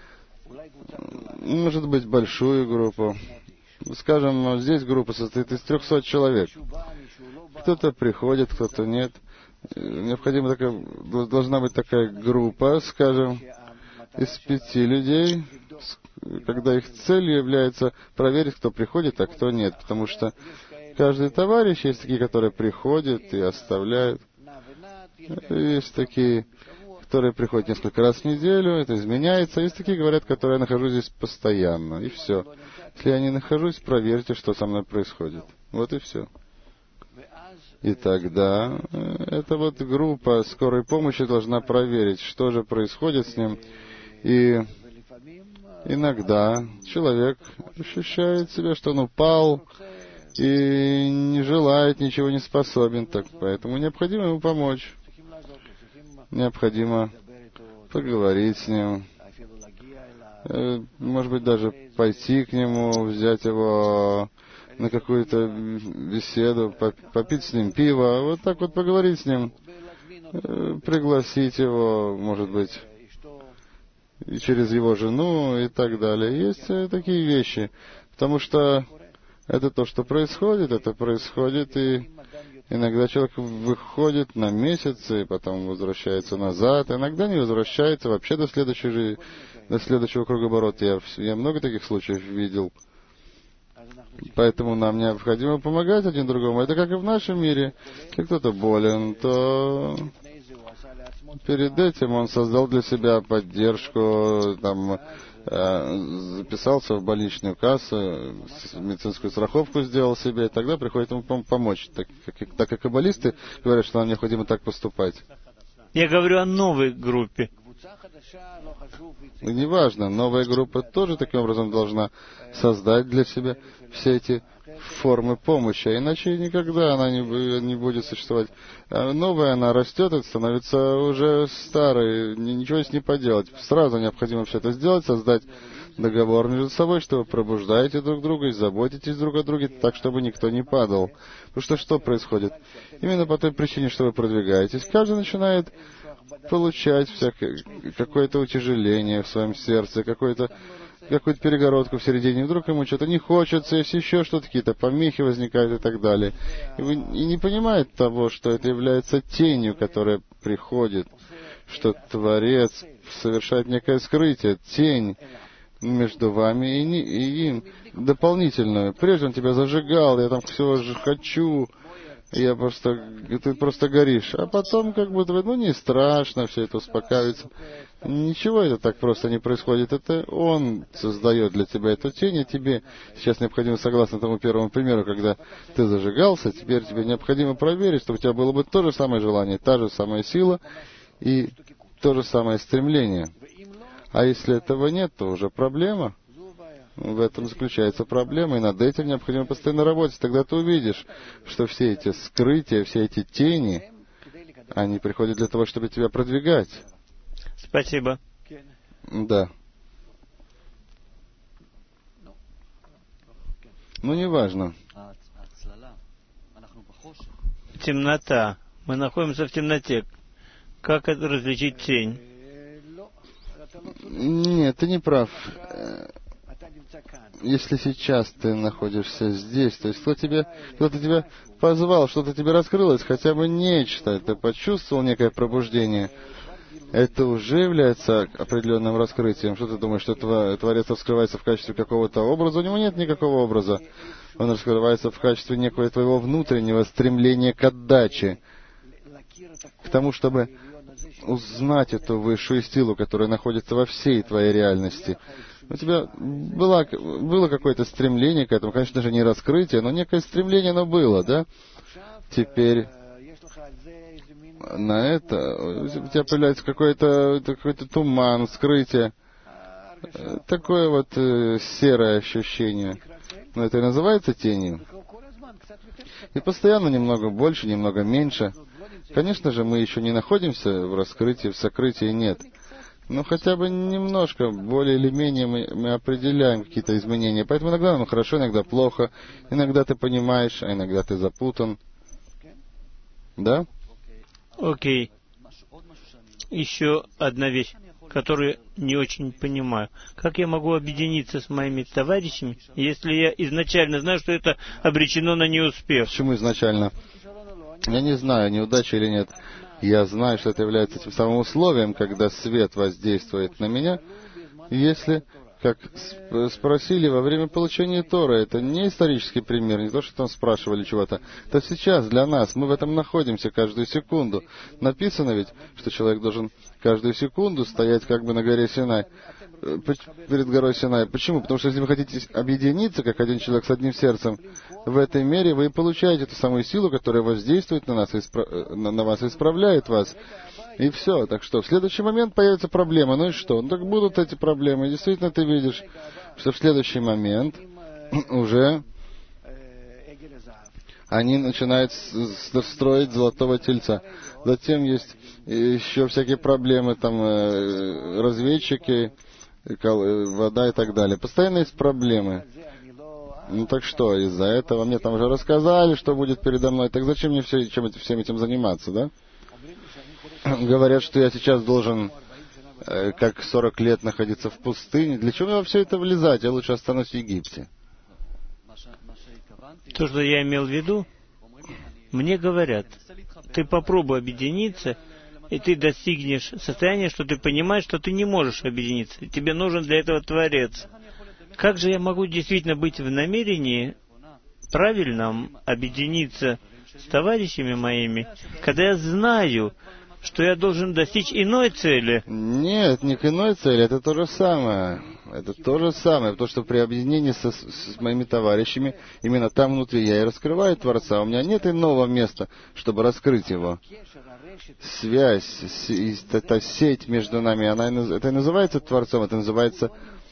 Speaker 2: Может быть, большую группу. Скажем, здесь группа состоит из 300 человек. Кто-то приходит, кто-то нет. Необходима такая, должна быть такая группа, скажем, из 5 людей, когда их целью является проверить, кто приходит, а кто нет. Потому что каждый товарищ, есть такие, которые приходят и оставляют. Есть такие, которые приходят несколько раз в неделю, это изменяется. Есть такие, говорят, которые я нахожусь здесь постоянно, и все. Если я не нахожусь, проверьте, что со мной происходит. Вот и все. И тогда эта вот группа скорой помощи должна проверить, что же происходит с ним. И иногда человек ощущает себя, что он упал и не желает, ничего не способен. Так, поэтому необходимо ему помочь. Необходимо поговорить с ним. Может быть, даже пойти к нему, взять его на какую-то беседу, попить с ним пиво, вот так вот поговорить с ним, пригласить его, может быть, и через его жену и так далее. Есть такие вещи, потому что это то, что происходит, это происходит, и иногда человек выходит на месяцы, и потом возвращается назад, иногда не возвращается вообще до следующего кругооборота. Я много таких случаев видел. Поэтому нам необходимо помогать один другому. Это как и в нашем мире. Если кто-то болен, то перед этим он создал для себя поддержку, там, записался в больничную кассу, медицинскую страховку сделал себе, и тогда приходит ему помочь. Так как каббалисты говорят, что нам необходимо так поступать.
Speaker 1: Я говорю о новой группе.
Speaker 2: Неважно, новая группа тоже таким образом должна создать для себя все эти формы помощи, иначе никогда она не будет существовать. А новая, она растет, и становится уже старой, ничего с ней поделать. Сразу необходимо все это сделать, создать договор между собой, что вы пробуждаете друг друга и заботитесь друг о друге так, чтобы никто не падал. Потому что происходит? Именно по той причине, что вы продвигаетесь, каждый начинает получать какое-то утяжеление в своем сердце, какую-то перегородку в середине, вдруг ему что-то не хочется, есть еще что-то, какие-то помехи возникают и так далее. И не понимает того, что это является тенью, которая приходит, что Творец совершает некое скрытие, тень между вами и им, дополнительную. Прежде он тебя зажигал, я там все же хочу, ты просто горишь. А потом как будто бы, не страшно, все это успокаивается. Ничего это так просто не происходит. Это он создает для тебя эту тень, и тебе сейчас необходимо, согласно тому первому примеру, когда ты зажигался, теперь тебе необходимо проверить, чтобы у тебя было бы то же самое желание, та же самая сила и то же самое стремление. А если этого нет, то уже проблема. В этом заключается проблема, и над этим необходимо постоянно работать. Тогда ты увидишь, что все эти скрытия, все эти тени, они приходят для того, чтобы тебя продвигать.
Speaker 1: Спасибо.
Speaker 2: Да. Неважно.
Speaker 1: Темнота. Мы находимся в темноте. Как это различить тень?
Speaker 2: Нет, ты не прав. Если сейчас ты находишься здесь, то есть кто-то тебя позвал, что-то тебе раскрылось, хотя бы нечто, ты почувствовал некое пробуждение, это уже является определенным раскрытием. Что ты думаешь, что Творец раскрывается в качестве какого-то образа? У него нет никакого образа. Он раскрывается в качестве некого твоего внутреннего стремления к отдаче, к тому, чтобы узнать эту высшую силу, которая находится во всей твоей реальности. У тебя было какое-то стремление к этому, конечно же, не раскрытие, но некое стремление оно было, да? Теперь на это, у тебя появляется какой-то туман, скрытие, такое вот серое ощущение. Но это и называется тенью. И постоянно немного больше, немного меньше. Конечно же, мы еще не находимся в раскрытии, в сокрытии нет. Но хотя бы немножко, более или менее мы определяем какие-то изменения. Поэтому иногда нам хорошо, иногда плохо. Иногда ты понимаешь, а иногда ты запутан. Да?
Speaker 1: Окей. Еще одна вещь, которую не очень понимаю. Как я могу объединиться с моими товарищами, если я изначально знаю, что это обречено на неуспех?
Speaker 2: Почему изначально? Я не знаю, неудача или нет. Я знаю, что это является тем самым условием, когда свет воздействует на меня. Если, как спросили во время получения Торы, это не исторический пример, не то, что там спрашивали чего-то. Это сейчас для нас. Мы в этом находимся каждую секунду. Написано ведь, что человек должен каждую секунду стоять как бы на горе Синай, перед горой Синай. Почему? Потому что если вы хотите объединиться, как один человек с одним сердцем, в этой мере вы получаете ту самую силу, которая воздействует на нас, на вас, исправляет вас. И все. Так что в следующий момент появится проблема. Ну и что? Ну так будут эти проблемы. И действительно ты видишь, что в следующий момент уже они начинают строить золотого тельца. Затем есть еще всякие проблемы, там разведчики, вода и так далее. Постоянно есть проблемы. Ну так что, из-за этого мне там уже рассказали, что будет передо мной. Так зачем мне всем этим заниматься, да? Говорят, что я сейчас должен, как 40 лет, находиться в пустыне. Для чего мне во все это влезать? Я лучше останусь в Египте.
Speaker 1: То, что я имел в виду, мне говорят, ты попробуй объединиться, и ты достигнешь состояния, что ты понимаешь, что ты не можешь объединиться. Тебе нужен для этого Творец. Как же я могу действительно быть в намерении правильном объединиться с товарищами моими, когда я знаю, что я должен достичь иной цели?
Speaker 2: Нет, не к иной цели, это то же самое. Это то же самое, потому что при объединении с моими товарищами, именно там внутри я и раскрываю Творца. У меня нет иного места, чтобы раскрыть его. Связь, эта сеть между нами, это и называется Творцом, это называется...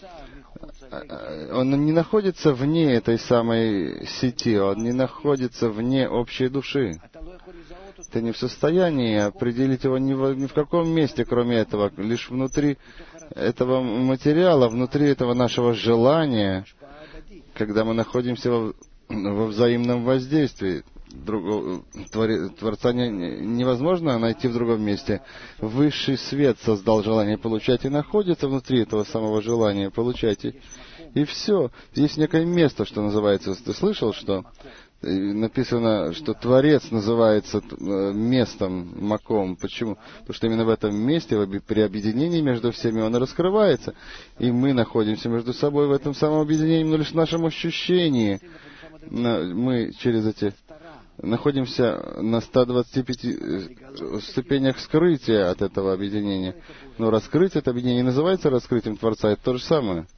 Speaker 2: Он не находится вне этой самой сети, он не находится вне общей души. Ты не в состоянии определить его ни в каком месте, кроме этого, лишь внутри этого материала, внутри этого нашего желания, когда мы находимся во взаимном воздействии. Творца невозможно найти в другом месте. Высший свет создал желание получать и находится внутри этого самого желания получать. И все. Есть некое место, что называется. Ты слышал, что написано, что Творец называется местом, маком. Почему? Потому что именно в этом месте, при объединении между всеми, он и раскрывается. И мы находимся между собой в этом самом объединении, но лишь в нашем ощущении. Мы через эти... находимся на 125 ступенях скрытия от этого объединения. Но раскрытие это объединение не называется раскрытием Творца, это то же самое.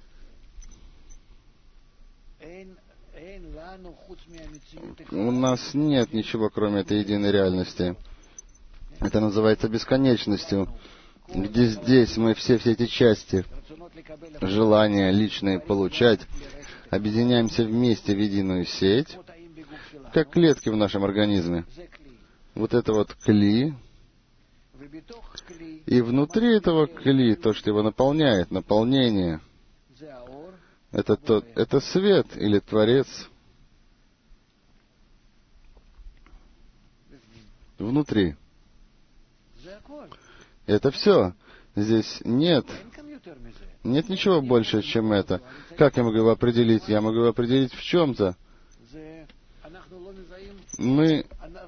Speaker 2: У нас нет ничего, кроме этой единой реальности. Это называется бесконечностью, где здесь мы все эти части, желания личные получать, объединяемся вместе в единую сеть, как клетки в нашем организме. Вот это вот кли. И внутри этого кли, то, что его наполняет, наполнение, это свет или Творец. Внутри. Это все. Здесь нет ничего больше, чем это. Как я могу его определить? Я могу его определить в чем-то. Мы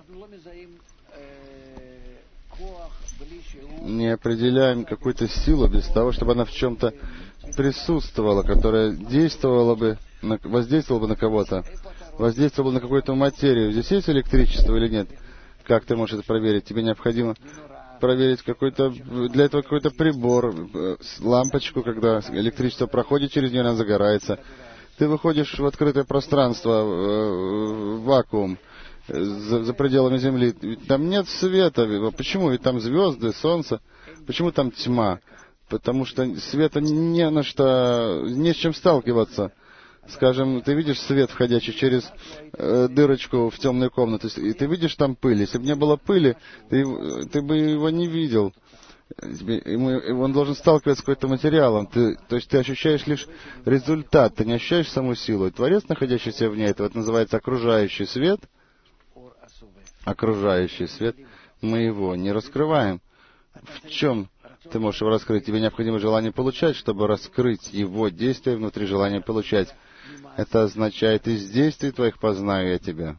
Speaker 2: не определяем какую-то силу без того, чтобы она в чем-то присутствовала, которая действовала бы, воздействовала бы на кого-то, воздействовала на какую-то материю. Здесь есть электричество или нет? Как ты можешь это проверить? Тебе необходимо проверить для этого какой-то прибор, лампочку, когда электричество проходит через нее, она загорается. Ты выходишь в открытое пространство, в вакуум, за пределами Земли. Ведь там нет света. Почему? Ведь там звезды, солнце. Почему там тьма? Потому что света не на что, не с чем сталкиваться. Скажем, ты видишь свет, входящий через дырочку в темную комнату, и ты видишь там пыль. Если бы не было пыли, ты бы его не видел. Он должен сталкиваться с каким-то материалом. То есть ты ощущаешь лишь результат, ты не ощущаешь саму силу. И Творец, находящийся вне, это вот называется окружающий свет. Окружающий свет. Мы его не раскрываем. В чем ты можешь его раскрыть? Тебе необходимо желание получать, чтобы раскрыть его действие внутри желания получать. Это означает, из действий твоих познаю я тебя.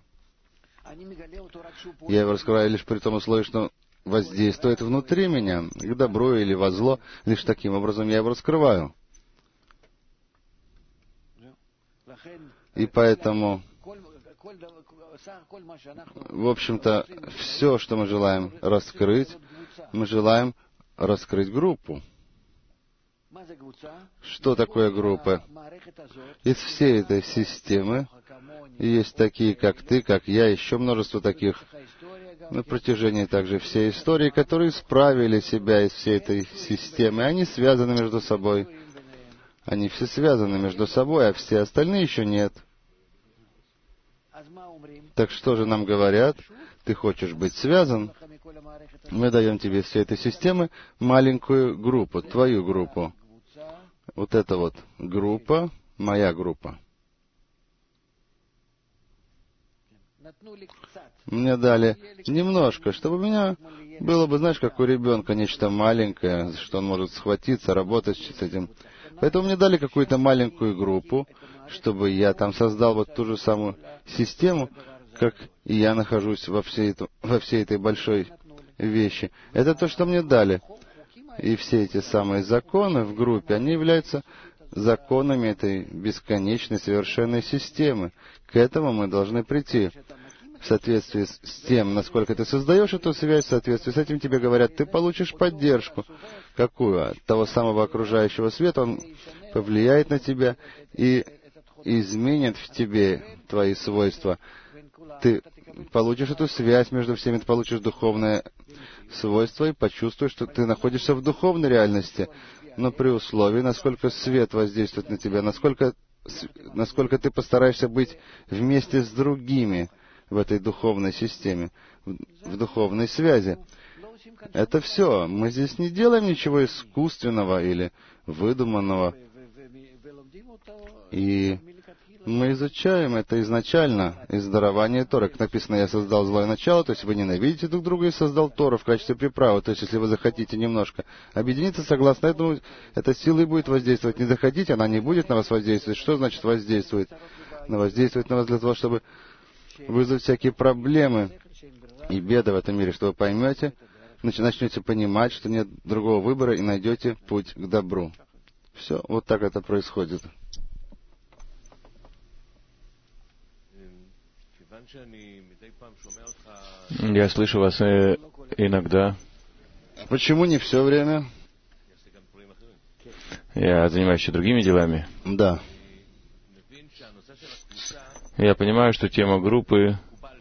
Speaker 2: Я его раскрываю лишь при том условии, что воздействует внутри меня, к добру или во зло. Лишь таким образом я его раскрываю. И поэтому, в общем-то, все, что мы желаем раскрыть, мы желаем раскрыть группу. Что такое группа? Из всей этой системы есть такие, как ты, как я, еще множество таких на протяжении также всей истории, которые исправили себя из всей этой системы. Они связаны между собой. Они все связаны между собой, а все остальные еще нет. Так что же нам говорят? Ты хочешь быть связан? Мы даем тебе из всей этой системы маленькую группу, твою группу. Вот эта вот группа, моя группа. Мне дали немножко, чтобы у меня было бы, знаешь, как у ребенка, нечто маленькое, что он может схватиться, работать с этим. Поэтому мне дали какую-то маленькую группу, чтобы я там создал вот ту же самую систему, как и я нахожусь во всей этой большой вещи. Это то, что мне дали. И все эти самые законы в группе, они являются законами этой бесконечной, совершенной системы. К этому мы должны прийти. В соответствии с тем, насколько ты создаешь эту связь, в соответствии с этим тебе говорят, ты получишь поддержку. Какую? От того самого окружающего света, он повлияет на тебя и изменит в тебе твои свойства. Ты получишь эту связь между всеми, ты получишь духовное свойство и почувствуешь, что ты находишься в духовной реальности, но при условии, насколько свет воздействует на тебя, насколько ты постараешься быть вместе с другими в этой духовной системе, в духовной связи. Это все. Мы здесь не делаем ничего искусственного или выдуманного. И мы изучаем это изначально из дарования Тора. Как написано, я создал злое начало, то есть вы ненавидите друг друга, и создал Тору в качестве приправы. То есть, если вы захотите немножко объединиться, согласно этому, эта сила и будет воздействовать. Не захотите, она не будет на вас воздействовать. Что значит воздействует? Она воздействует на вас для того, чтобы вызвать всякие проблемы и беды в этом мире, что вы поймете, начнете понимать, что нет другого выбора, и найдете путь к добру. Все, вот так это происходит.
Speaker 3: Я слышу вас иногда.
Speaker 2: Почему не все время?
Speaker 3: Я занимаюсь еще другими делами.
Speaker 2: Да.
Speaker 3: Я понимаю, что тема группы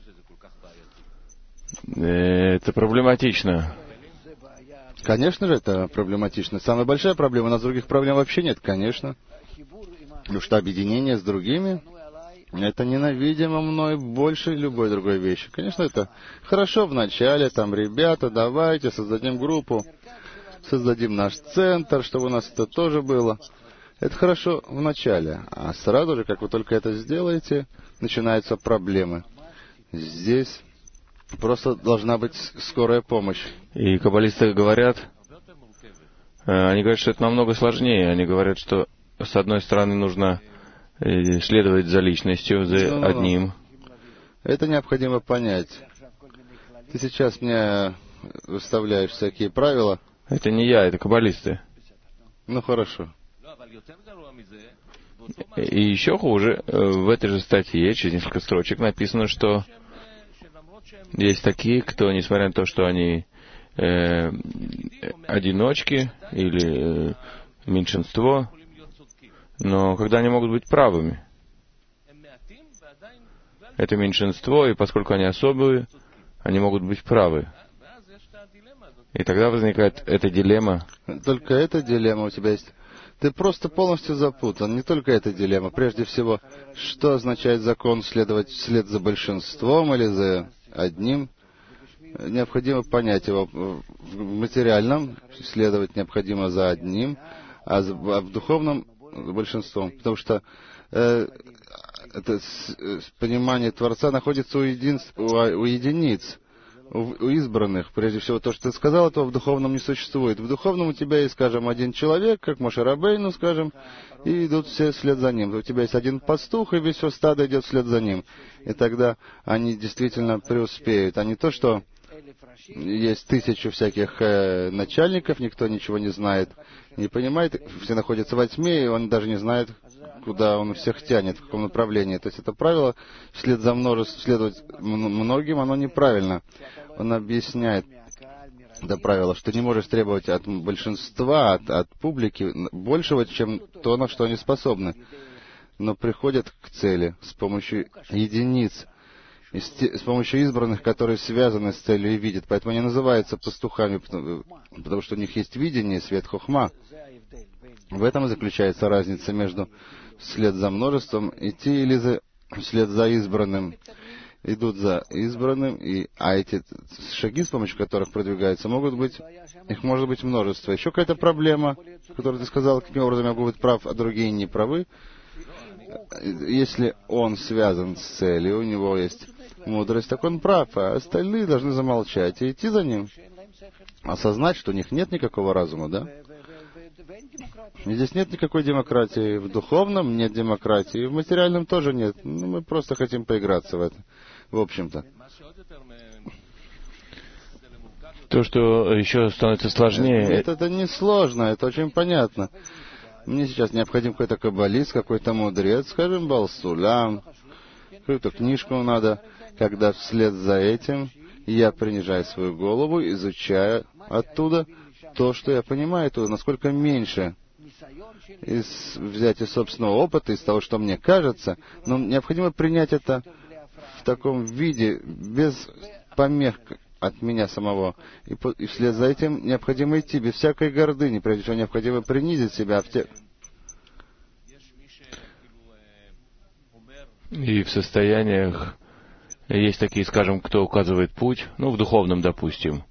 Speaker 3: это проблематично.
Speaker 2: Конечно же, это проблематично. Самая большая проблема, у нас других проблем вообще нет, конечно. Потому что объединение с другими — это ненавидимо мной больше любой другой вещи. Конечно, это хорошо в начале, там, ребята, давайте создадим группу, создадим наш центр, чтобы у нас это тоже было. Это хорошо в начале, а сразу же, как вы только это сделаете, начинаются проблемы. Здесь просто должна быть скорая помощь.
Speaker 3: И каббалисты говорят, они говорят, что это намного сложнее. Они говорят, что с одной стороны нужно следовать за личностью, за одним.
Speaker 2: Это необходимо понять. Ты сейчас мне выставляешь всякие правила.
Speaker 3: Это не я, это каббалисты.
Speaker 2: Ну, хорошо.
Speaker 3: И еще хуже, в этой же статье, через несколько строчек, написано, что есть такие, кто, несмотря на то, что они одиночки или меньшинство, но когда они могут быть правыми, это меньшинство, и поскольку они особые, они могут быть правы. И тогда возникает эта дилемма.
Speaker 2: Только эта дилемма у тебя есть. Ты просто полностью запутан. Не только эта дилемма. Прежде всего, что означает закон следовать вслед за большинством или за одним? Необходимо понять его. В материальном следовать необходимо за одним, а в духовном — за большинством. Потому что это понимание Творца находится у единиц, у избранных. Прежде всего, то, что ты сказал, этого в духовном не существует. В духовном у тебя есть, скажем, один человек, как Моше Рабейну, скажем, и идут все вслед за ним. У тебя есть один пастух, и весь все стадо идет вслед за ним. И тогда они действительно преуспеют. А не то, что есть 1000 всяких начальников, никто ничего не знает, не понимает, все находятся во тьме, и он даже не знает, куда он всех тянет, в каком направлении. То есть это правило вслед за множеством, следовать многим, оно неправильно. Он объясняет это правило, что не можешь требовать от большинства, от публики большего, чем то, на что они способны. Но приходят к цели с помощью единиц, с помощью избранных, которые связаны с целью и видят. Поэтому они называются пастухами, потому что у них есть видение, свет хохма. В этом и заключается разница между вслед за множеством идти или вслед за избранным. Идут за избранным, а эти шаги, с помощью которых продвигаются, их может быть множество. Еще какая-то проблема, которую ты сказал, каким образом я могу быть прав, а другие не правы. Если он связан с целью, у него есть мудрость, так он прав, а остальные должны замолчать и идти за ним. Осознать, что у них нет никакого разума, да? И здесь нет никакой демократии. В духовном нет демократии, в материальном тоже нет. Мы просто хотим поиграться в это, в общем-то.
Speaker 3: То, что еще становится сложнее...
Speaker 2: Нет, это не сложно, это очень понятно. Мне сейчас необходим какой-то каббалист, какой-то мудрец, скажем, Балсулям, какую-то книжку надо, когда вслед за этим я принижаю свою голову, изучая оттуда то, что я понимаю, то насколько меньше взять из собственного опыта, из того, что мне кажется, но необходимо принять это в таком виде, без помех от меня самого. И вслед за этим необходимо идти без всякой гордыни, прежде всего необходимо принизить себя
Speaker 3: И в состояниях есть такие, скажем, кто указывает путь, в духовном, допустим.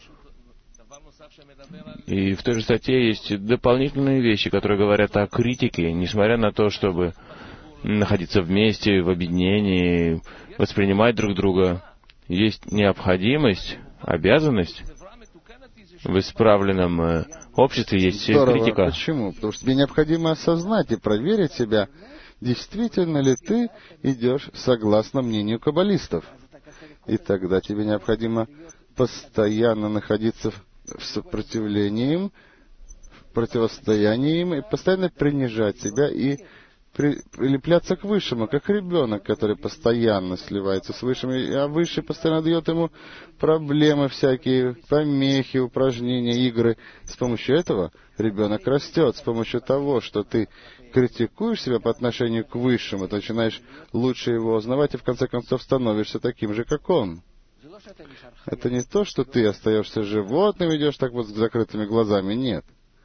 Speaker 3: И в той же статье есть дополнительные вещи, которые говорят о критике, несмотря на то, чтобы находиться вместе, в объединении, воспринимать друг друга. Есть необходимость, обязанность. В исправленном обществе есть критика.
Speaker 2: Почему? Потому что тебе необходимо осознать и проверить себя, действительно ли ты идешь согласно мнению каббалистов. И тогда тебе необходимо постоянно находиться в сопротивлении им, в противостоянии им, и постоянно принижать себя и прилепляться к Высшему, как ребенок, который постоянно сливается с Высшим, а Высший постоянно дает ему проблемы всякие, помехи, упражнения, игры. С помощью этого ребенок растет, с помощью того, что ты критикуешь себя по отношению к Высшему, ты начинаешь лучше его узнавать и в конце концов становишься таким же, как он. Это не то, что ты остаешься животным, идешь так вот с закрытыми глазами, нет.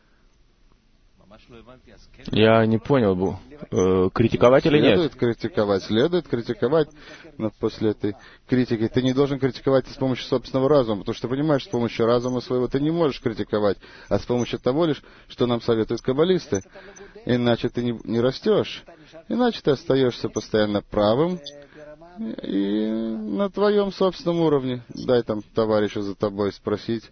Speaker 3: Я не понял, критиковать или нет?
Speaker 2: Следует критиковать, но после этой критики ты не должен критиковать с помощью собственного разума, потому что ты понимаешь, что с помощью разума своего ты не можешь критиковать, а с помощью того лишь, что нам советуют каббалисты. Иначе ты не растешь, иначе ты остаешься постоянно правым и на твоем собственном уровне. Дай там товарищу за тобой спросить.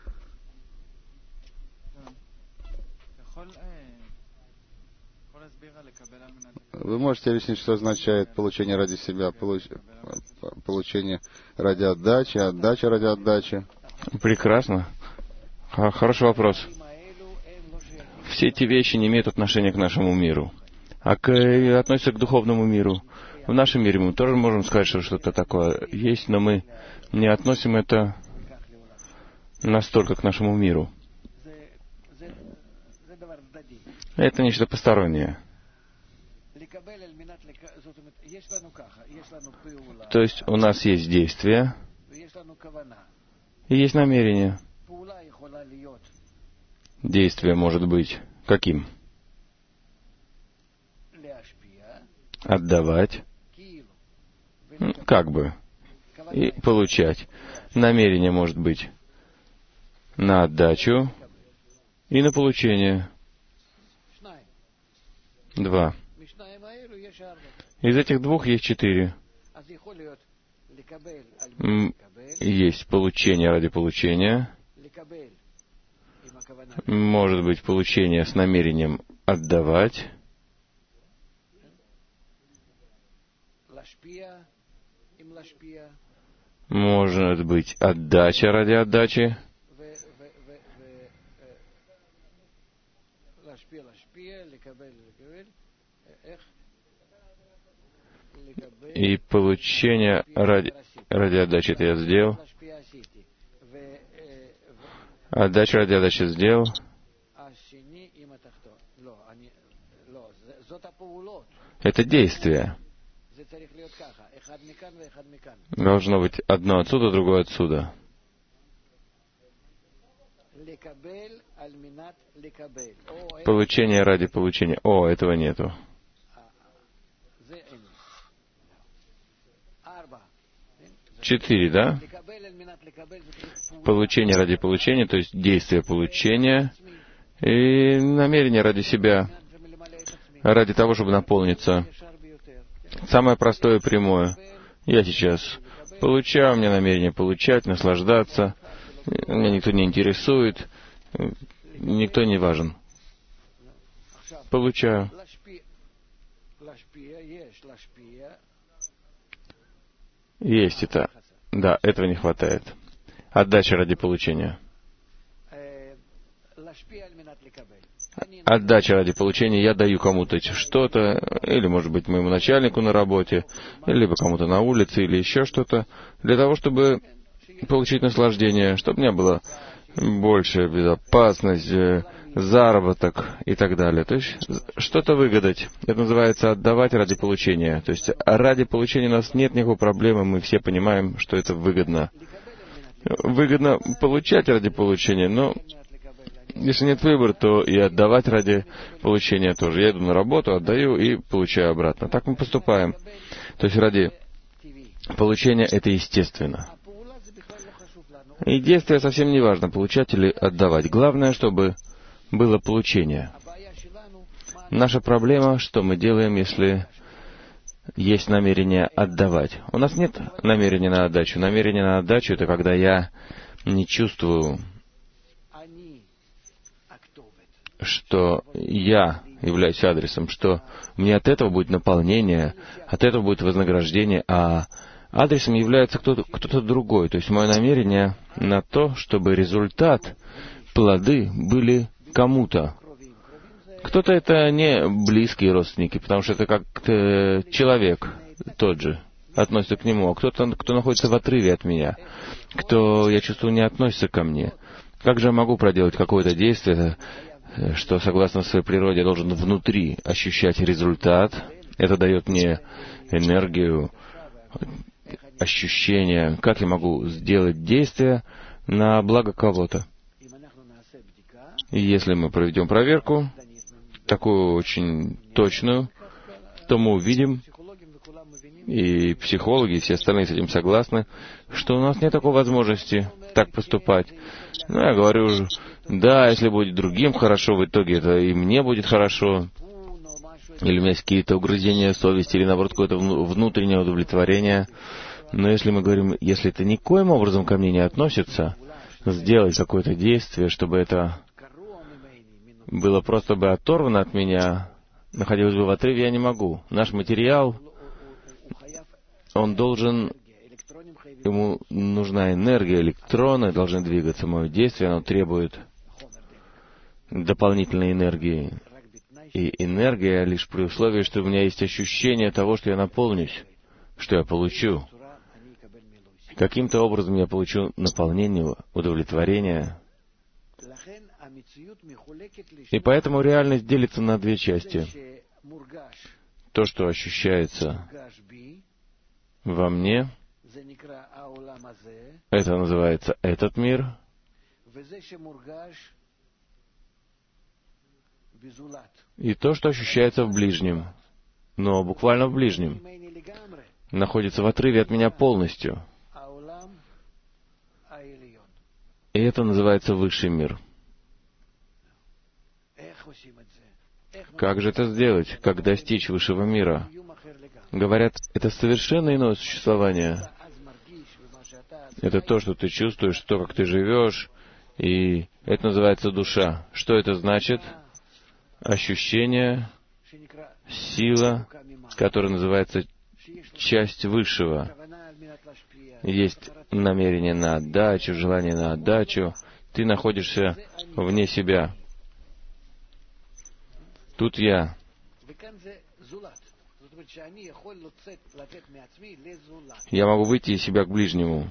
Speaker 2: Вы можете объяснить, что означает получение ради себя, получение ради отдачи, отдача ради отдачи?
Speaker 3: Прекрасно. Хороший вопрос. Все эти вещи не имеют отношения к нашему миру, а относятся к духовному миру. В нашем мире мы тоже можем сказать, что что-то такое есть, но мы не относим это настолько к нашему миру. Это нечто постороннее. То есть у нас есть действие и есть намерение. Действие может быть каким? Отдавать, как бы, и получать. Намерение может быть на отдачу и на получение. 2. Из этих 2 есть 4. Есть получение ради получения. Может быть получение с намерением отдавать. Может быть отдача ради отдачи. И получение ради отдачи это я сделал. Отдача ради отдачи сделал. Это действие. Должно быть одно отсюда, другое отсюда. Получение ради получения. О, этого нету. 4, да? Получение ради получения, то есть действие получения, и намерение ради себя, ради того, чтобы наполниться. Самое простое и прямое. Я сейчас получаю, у меня намерение получать, наслаждаться. Меня никто не интересует, никто не важен. Получаю. Есть это. Да, этого не хватает. Отдача ради получения. Отдача ради получения. Я даю кому-то что-то, или, может быть, моему начальнику на работе, либо кому-то на улице, или еще что-то, для того, чтобы получить наслаждение, чтобы у меня была большая безопасность, заработок и так далее. То есть что-то выгадать. Это называется отдавать ради получения. То есть ради получения у нас нет никакой проблемы, мы все понимаем, что это выгодно. Выгодно получать ради получения, но если нет выбора, то и отдавать ради получения тоже. Я иду на работу, отдаю и получаю обратно. Так мы поступаем. То есть ради получения это естественно. И действие совсем не важно, получать или отдавать. Главное, чтобы было получение. Наша проблема, что мы делаем, если есть намерение отдавать. У нас нет намерения на отдачу. Намерение на отдачу — это когда я не чувствую, что я являюсь адресом, что мне от этого будет наполнение, от этого будет вознаграждение, а адресом является кто-то другой. То есть мое намерение на то, чтобы результат, плоды были кому-то. Кто-то это не близкие родственники, потому что это как человек тот же, относится к нему, а кто-то, кто находится в отрыве от меня, кто, я чувствую, не относится ко мне. Как же я могу проделать какое-то действие, что, согласно своей природе, я должен внутри ощущать результат? Это дает мне энергию, ощущение, как я могу сделать действие на благо кого-то. И если мы проведем проверку, такую очень точную, то мы увидим, и психологи, и все остальные с этим согласны, что у нас нет такой возможности так поступать. Ну, я говорю, да, если будет другим хорошо, в итоге это и мне будет хорошо. Или у меня есть какие-то угрызения совести, или, наоборот, какое-то внутреннее удовлетворение. Но если мы говорим, если это никоим образом ко мне не относится, сделать какое-то действие, чтобы это было просто бы оторвано от меня, находилось бы в отрыве, я не могу. Наш материал, он должен, ему нужна энергия, электроны должны двигаться. Мое действие, оно требует дополнительной энергии. И энергия лишь при условии, что у меня есть ощущение того, что я наполнюсь, что я получу. Каким-то образом я получу наполнение, удовлетворение. И поэтому реальность делится на две части. то, что ощущается во мне, это называется этот мир, и то, что ощущается в ближнем, но буквально в ближнем, находится в отрыве от меня полностью. И это называется высший мир. Как же это сделать? Как достичь высшего мира? Говорят, это совершенно иное существование. Это то, что ты чувствуешь, то, как ты живешь, и это называется душа. Что это значит? Ощущение, сила, которая называется часть высшего. Есть намерение на отдачу, желание на отдачу. Ты находишься вне себя. Тут я. Я могу выйти из себя к ближнему.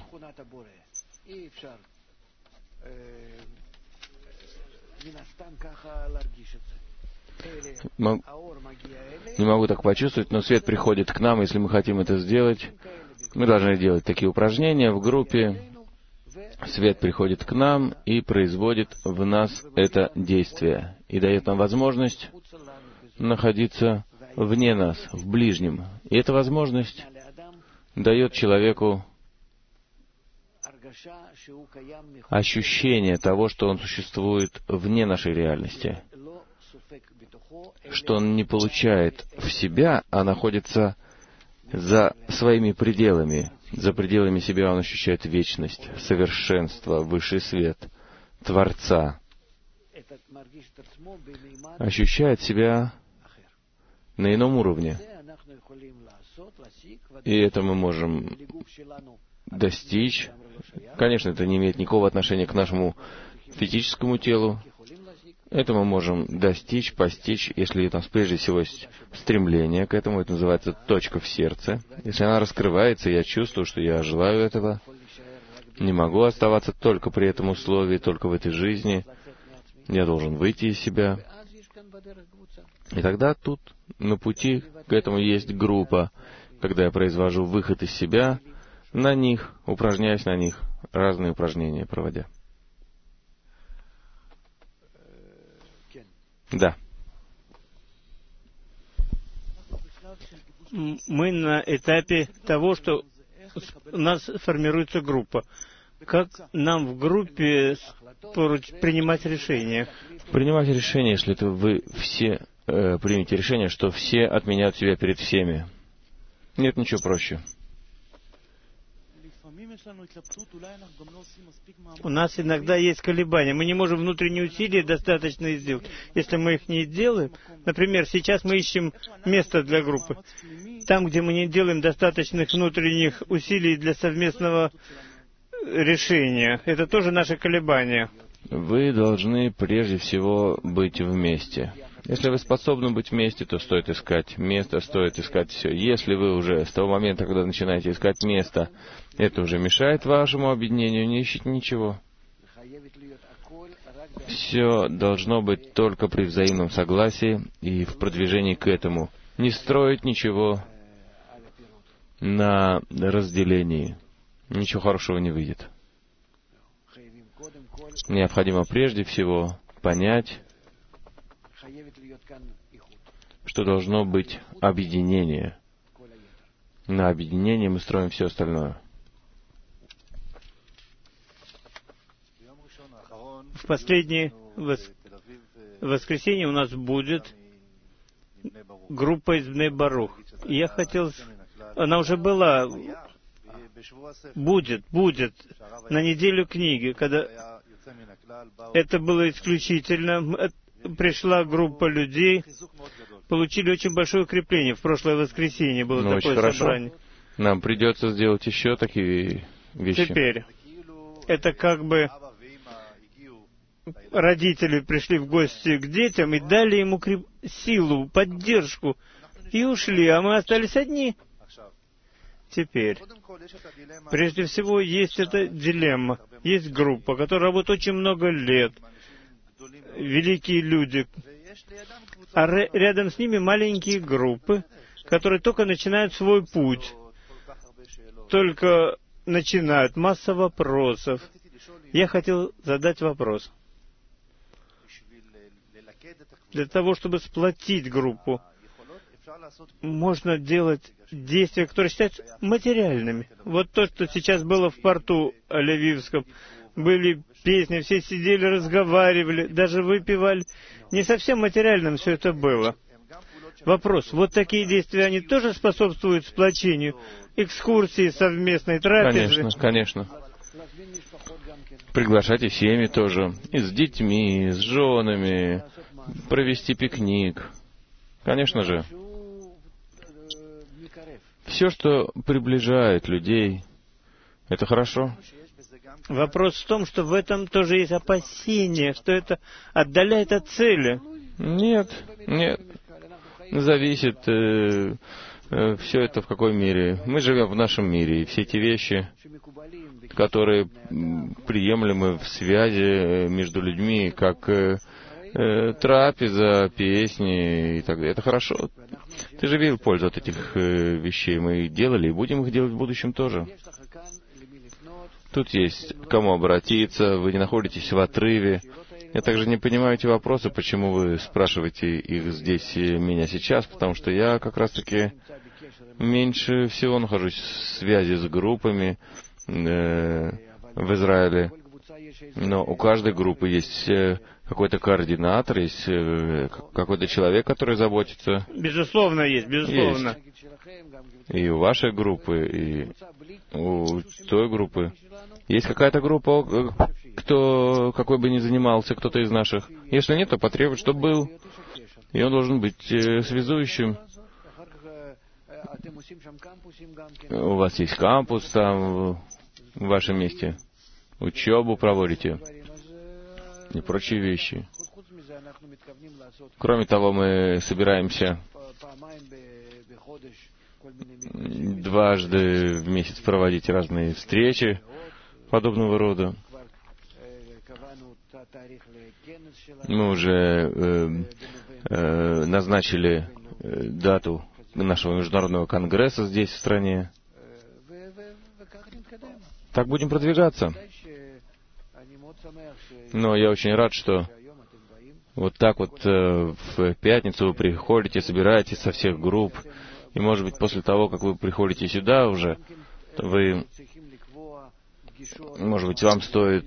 Speaker 3: Не могу так почувствовать, но свет приходит к нам, если мы хотим это сделать. Мы должны делать такие упражнения в группе. Свет приходит к нам и производит в нас это действие. И дает нам возможность находиться вне нас, в ближнем. И эта возможность дает человеку ощущение того, что он существует вне нашей реальности, что он не получает в себя, а находится за своими пределами. За пределами себя он ощущает вечность, совершенство, высший свет, Творца. Ощущает себя на ином уровне. И это мы можем достичь. Конечно, это не имеет никакого отношения к нашему физическому телу. Это мы можем достичь, постичь, если у нас прежде всего есть стремление к этому. Это называется точка в сердце. Если она раскрывается, я чувствую, что я желаю этого. Не могу оставаться только при этом условии, только в этой жизни. Я должен выйти из себя. И тогда тут на пути к этому есть группа. Когда я произвожу выход из себя, на них, упражняюсь на них, разные упражнения проводя. Да.
Speaker 1: Мы на этапе того, что у нас формируется группа. Как нам в группе принимать решения?
Speaker 3: Принимать решение, если это вы все примете решение, что все отменяют себя перед всеми. Нет ничего проще.
Speaker 1: У нас иногда есть колебания. Мы не можем внутренние усилия достаточно сделать. Если мы их не делаем, например, сейчас мы ищем место для группы. Там, где мы не делаем достаточных внутренних усилий для совместного решения, это тоже наши колебания.
Speaker 3: Вы должны прежде всего быть вместе. Если вы способны быть вместе, то стоит искать место, стоит искать все. Если вы уже с того момента, когда начинаете искать место, это уже мешает вашему объединению, не ищите ничего. Все должно быть только при взаимном согласии и в продвижении к этому. Не строить ничего на разделении. Ничего хорошего не выйдет. Необходимо прежде всего понять, что должно быть объединение. На объединении мы строим все остальное.
Speaker 1: В последнее воскресенье у нас будет группа из Бней Барух. И я хотел... Она уже была... Будет на неделю книги, когда это было исключительно. Пришла группа людей, получили очень большое укрепление. В прошлое воскресенье было такое собрание.
Speaker 3: Нам придется сделать еще такие вещи.
Speaker 1: Теперь, это как бы родители пришли в гости к детям и дали им силу, поддержку, и ушли, а мы остались одни. Теперь, прежде всего, есть эта дилемма. Есть группа, которая работает очень много лет. Великие люди. А рядом с ними маленькие группы, которые только начинают свой путь, только начинают, масса вопросов. Я хотел задать вопрос. Для того, чтобы сплотить группу, можно делать действия, которые считаются материальными. Вот то, что сейчас было в порту Львивском. Были песни, все сидели, разговаривали, даже выпивали. Не совсем материальным все это было. Вопрос. Вот такие действия, они тоже способствуют сплочению? Экскурсии, совместной трапезы?
Speaker 3: Конечно, конечно. Приглашайте семьи тоже. И с детьми, и с женами. Провести пикник. Конечно же. Все, что приближает людей, это хорошо.
Speaker 1: Вопрос в том, что в этом тоже есть опасение, что это отдаляет от цели.
Speaker 3: Нет, нет. Зависит все это в какой мере. Мы живем в нашем мире, и все эти вещи, которые приемлемы в связи между людьми, как трапеза, песни и так далее. Это хорошо. Ты же видел пользу от этих вещей. Мы их делали и будем их делать в будущем тоже. Тут есть к кому обратиться, вы не находитесь в отрыве. Я также не понимаю эти вопросы, почему вы спрашиваете их здесь меня сейчас, потому что я как раз-таки меньше всего нахожусь в связи с группами в Израиле. Но у каждой группы есть какой-то координатор, есть какой-то человек, который заботится.
Speaker 1: Безусловно, есть, безусловно.
Speaker 3: Есть. И у вашей группы, и у той группы. Есть какая-то группа, кто, какой бы ни занимался, кто-то из наших. Если нет, то потребует, чтобы был. И он должен быть связующим. У вас есть кампус там, в вашем месте. Учебу проводите. И прочие вещи. Кроме того, мы собираемся дважды в месяц проводить разные встречи подобного рода. Мы уже назначили дату нашего международного конгресса здесь, в стране. Так будем продвигаться. Но я очень рад, что вот так вот в пятницу вы приходите, собираетесь со всех групп, и, может быть, после того, как вы приходите сюда уже, вы, может быть, вам стоит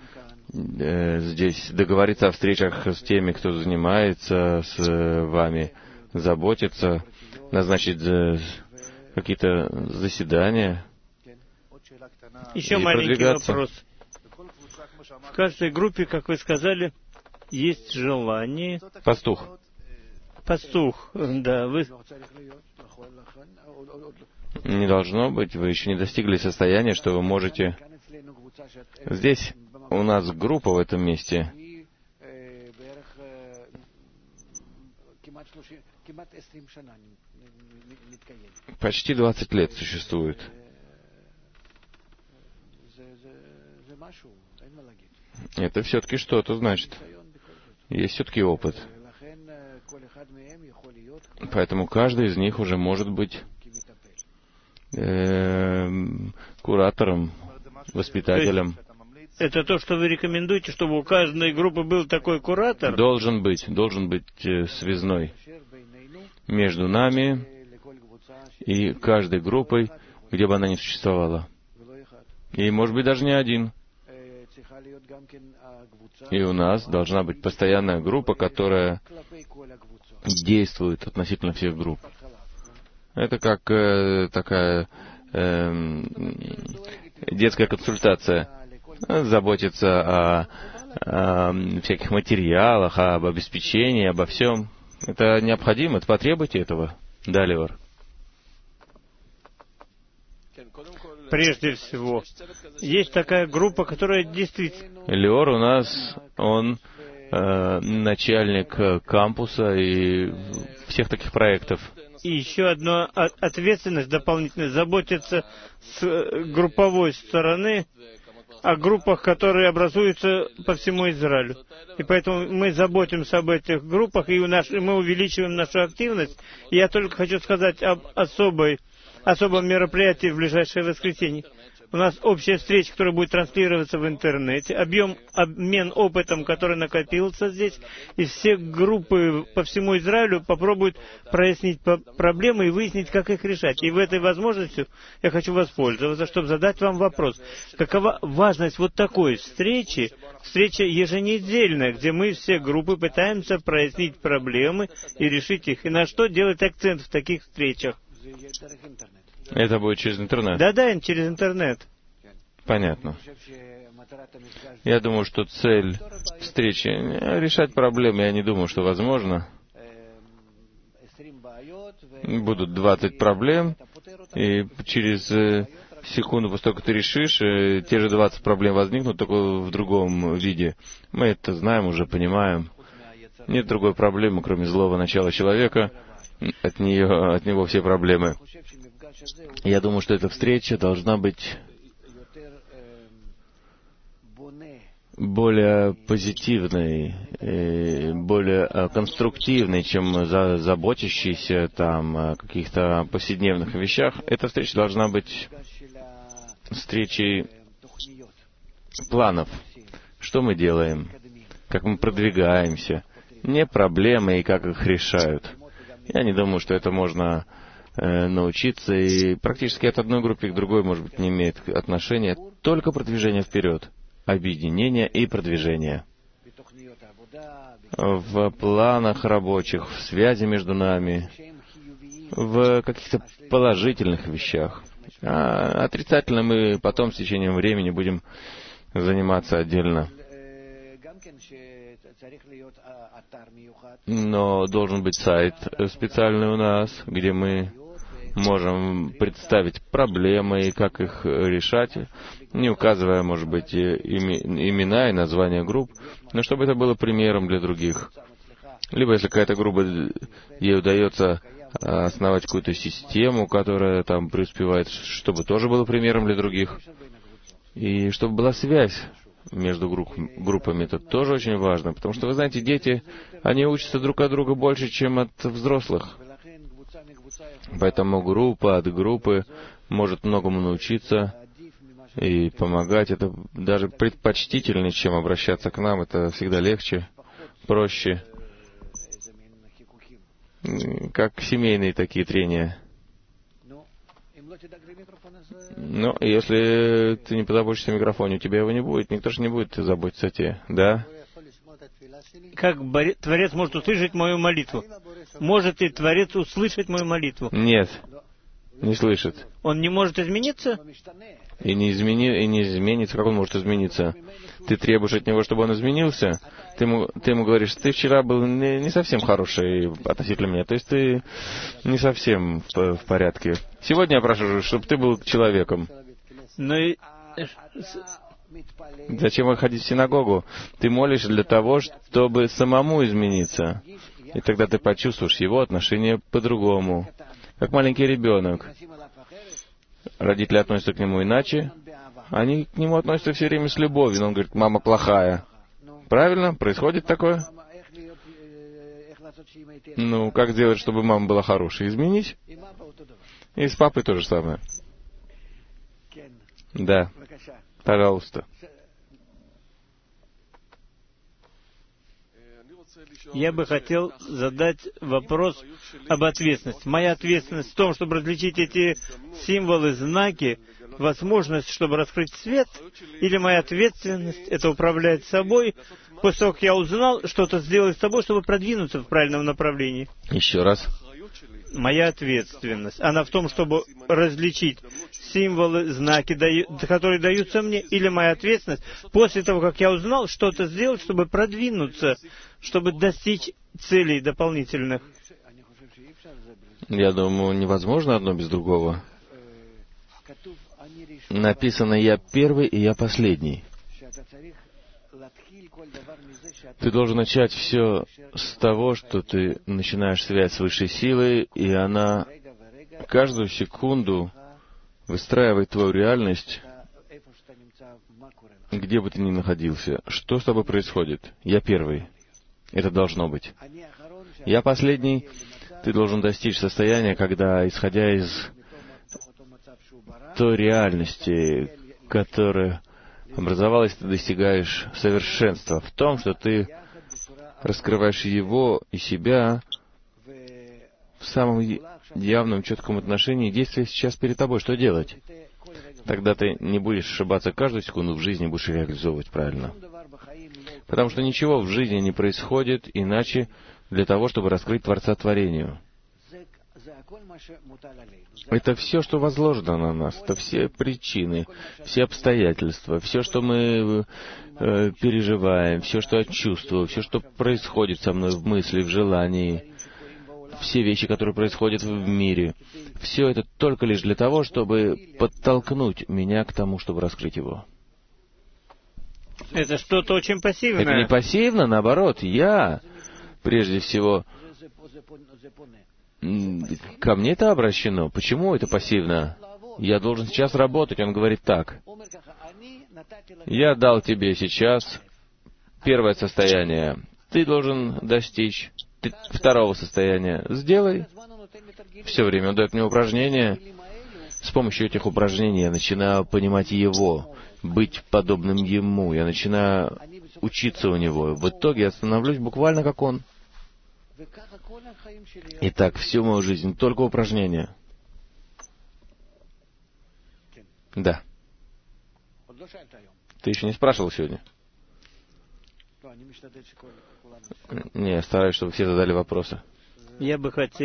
Speaker 3: здесь договориться о встречах с теми, кто занимается с вами, заботится, назначить какие-то заседания.
Speaker 1: Еще маленький вопрос. В каждой группе, как вы сказали, есть желание.
Speaker 3: Пастух.
Speaker 1: Пастух, да. Вы...
Speaker 3: Не должно быть, вы еще не достигли состояния, что вы можете... Здесь у нас группа в этом месте. Почти 20 лет существует. Это все-таки что-то значит. Есть все-таки опыт. Поэтому каждый из них уже может быть куратором, воспитателем.
Speaker 1: Это то, что вы рекомендуете, чтобы у каждой группы был такой куратор?
Speaker 3: Должен быть связной между нами и каждой группой, где бы она ни существовала. И, может быть, даже не один. И у нас должна быть постоянная группа, которая действует относительно всех групп. Это как такая детская консультация. Заботиться о всяких материалах, об обеспечении, обо всем. Это необходимо, это потребуйте этого. Да, Леор?
Speaker 1: Прежде всего, есть такая группа, которая действительно...
Speaker 3: Леор у нас, он начальник кампуса и всех таких проектов.
Speaker 1: И еще одна ответственность дополнительная — заботиться с групповой стороны, о группах, которые образуются по всему Израилю. И поэтому мы заботимся об этих группах, и мы увеличиваем нашу активность. И я только хочу сказать об особом мероприятии в ближайшее воскресенье. У нас общая встреча, которая будет транслироваться в интернете, обмен опытом, который накопился здесь, и все группы по всему Израилю попробуют прояснить проблемы и выяснить, как их решать. И в этой возможности я хочу воспользоваться, чтобы задать вам вопрос. Какова важность вот такой встреча еженедельная, где мы все группы пытаемся прояснить проблемы и решить их, и на что делать акцент в таких встречах?
Speaker 3: Это будет через интернет?
Speaker 1: Да, через интернет.
Speaker 3: Понятно. Я думаю, что цель встречи — решать проблемы. Я не думаю, что возможно. Будут 20 проблем, и через секунду, после того, как ты решишь, те же 20 проблем возникнут, только в другом виде. Мы это знаем, уже понимаем. Нет другой проблемы, кроме злого начала человека. От него все проблемы. Я думаю, что эта встреча должна быть более позитивной, более конструктивной, чем заботящейся там о каких-то повседневных вещах. Эта встреча должна быть встречей планов. Что мы делаем, как мы продвигаемся, не проблемы и как их решают. Я не думаю, что это можно научиться, и практически от одной группы к другой, может быть, не имеет отношения, только продвижение вперед, объединение и продвижение. В планах рабочих, в связи между нами, в каких-то положительных вещах. А отрицательно мы потом с течением времени будем заниматься отдельно. Но должен быть сайт специальный у нас, где мы можем представить проблемы и как их решать, не указывая, может быть, имена и названия групп, но чтобы это было примером для других. Либо если какая-то группа, ей удается основать какую-то систему, которая там преуспевает, чтобы тоже было примером для других. И чтобы была связь между группами, это тоже очень важно, потому что, вы знаете, дети, они учатся друг от друга больше, чем от взрослых. Поэтому группа от группы может многому научиться и помогать. Это даже предпочтительнее, чем обращаться к нам. Это всегда легче, проще. Как семейные такие трения. Но если ты не позаботишься о микрофоне, у тебя его не будет, никто же не будет заботиться о тебе, да?
Speaker 1: Как Творец может услышать мою молитву? Может ли Творец услышать мою молитву?
Speaker 3: Нет, не слышит.
Speaker 1: Он не может измениться?
Speaker 3: И не изменится. Как он может измениться? Ты требуешь от него, чтобы он изменился? Ты ему говоришь, ты вчера был не совсем хороший относительно меня, то есть ты не совсем в порядке. Сегодня я прошу, чтобы ты был человеком.
Speaker 1: Но
Speaker 3: зачем ходить в синагогу? Ты молишься для того, чтобы самому измениться. И тогда ты почувствуешь его отношение по-другому. Как маленький ребенок. Родители относятся к нему иначе. Они к нему относятся все время с любовью. Но он говорит, мама плохая. Правильно? Происходит такое? Ну, как сделать, чтобы мама была хорошей? Изменись. И с папой то же самое. Да. Пожалуйста.
Speaker 1: Я бы хотел задать вопрос об ответственности. Моя ответственность в том, чтобы различить эти символы, знаки, возможность, чтобы раскрыть свет, или моя ответственность — это управлять собой, после того, как я узнал, что-то сделать с собой, чтобы продвинуться в правильном направлении.
Speaker 3: Еще раз.
Speaker 1: Моя ответственность, она в том, чтобы различить символы, знаки, которые даются мне, или моя ответственность, после того, как я узнал, что-то сделать, чтобы продвинуться, чтобы достичь целей дополнительных.
Speaker 3: Я думаю, невозможно одно без другого. Написано «Я первый и я последний». Ты должен начать все с того, что ты начинаешь связь с высшей силой, и она каждую секунду выстраивает твою реальность где бы ты ни находился, что с тобой происходит? Я первый. Это должно быть. Я последний. Ты должен достичь состояния, когда, исходя из той реальности, которая образовалась, ты достигаешь совершенства в том, что ты раскрываешь его и себя в самом явном, четком отношении действия сейчас перед тобой. Что делать? Тогда ты не будешь ошибаться каждую секунду в жизни, будешь реализовывать правильно. Потому что ничего в жизни не происходит иначе для того, чтобы раскрыть Творца творению. Это все, что возложено на нас. Это все причины, все обстоятельства, все, что мы переживаем, все, что я чувствую, все, что происходит со мной в мысли, в желании, все вещи, которые происходят в мире. Все это только лишь для того, чтобы подтолкнуть меня к тому, чтобы раскрыть его.
Speaker 1: Это что-то очень пассивное.
Speaker 3: Это не пассивно, наоборот. Я, прежде всего, ко мне это обращено. Почему это пассивно? Я должен сейчас работать. Он говорит так. Я дал тебе сейчас первое состояние. Ты должен достичь второго состояния. Сделай. Все время он дает мне упражнения. С помощью этих упражнений я начинаю понимать его, быть подобным ему. Я начинаю учиться у него. В итоге я становлюсь буквально как он. Итак, всю мою жизнь только упражнения. Да. Ты еще не спрашивал сегодня? Не, я стараюсь, чтобы все задали вопросы.
Speaker 1: Я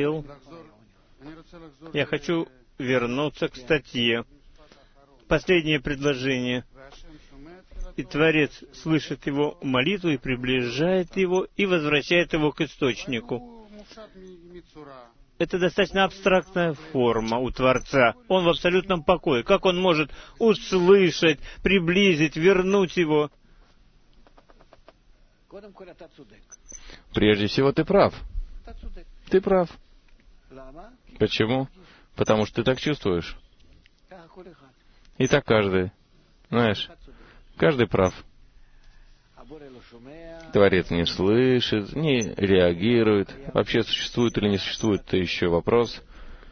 Speaker 1: хочу вернуться к статье. Последнее предложение. И Творец слышит его молитву и приближает его, и возвращает его к источнику. Это достаточно абстрактная форма у Творца. Он в абсолютном покое. Как он может услышать, приблизить, вернуть его?
Speaker 3: Прежде всего, ты прав. Ты прав. Почему? Потому что ты так чувствуешь. И так каждый. Знаешь, каждый прав. Творец не слышит, не реагирует. Вообще, существует или не существует, это еще вопрос.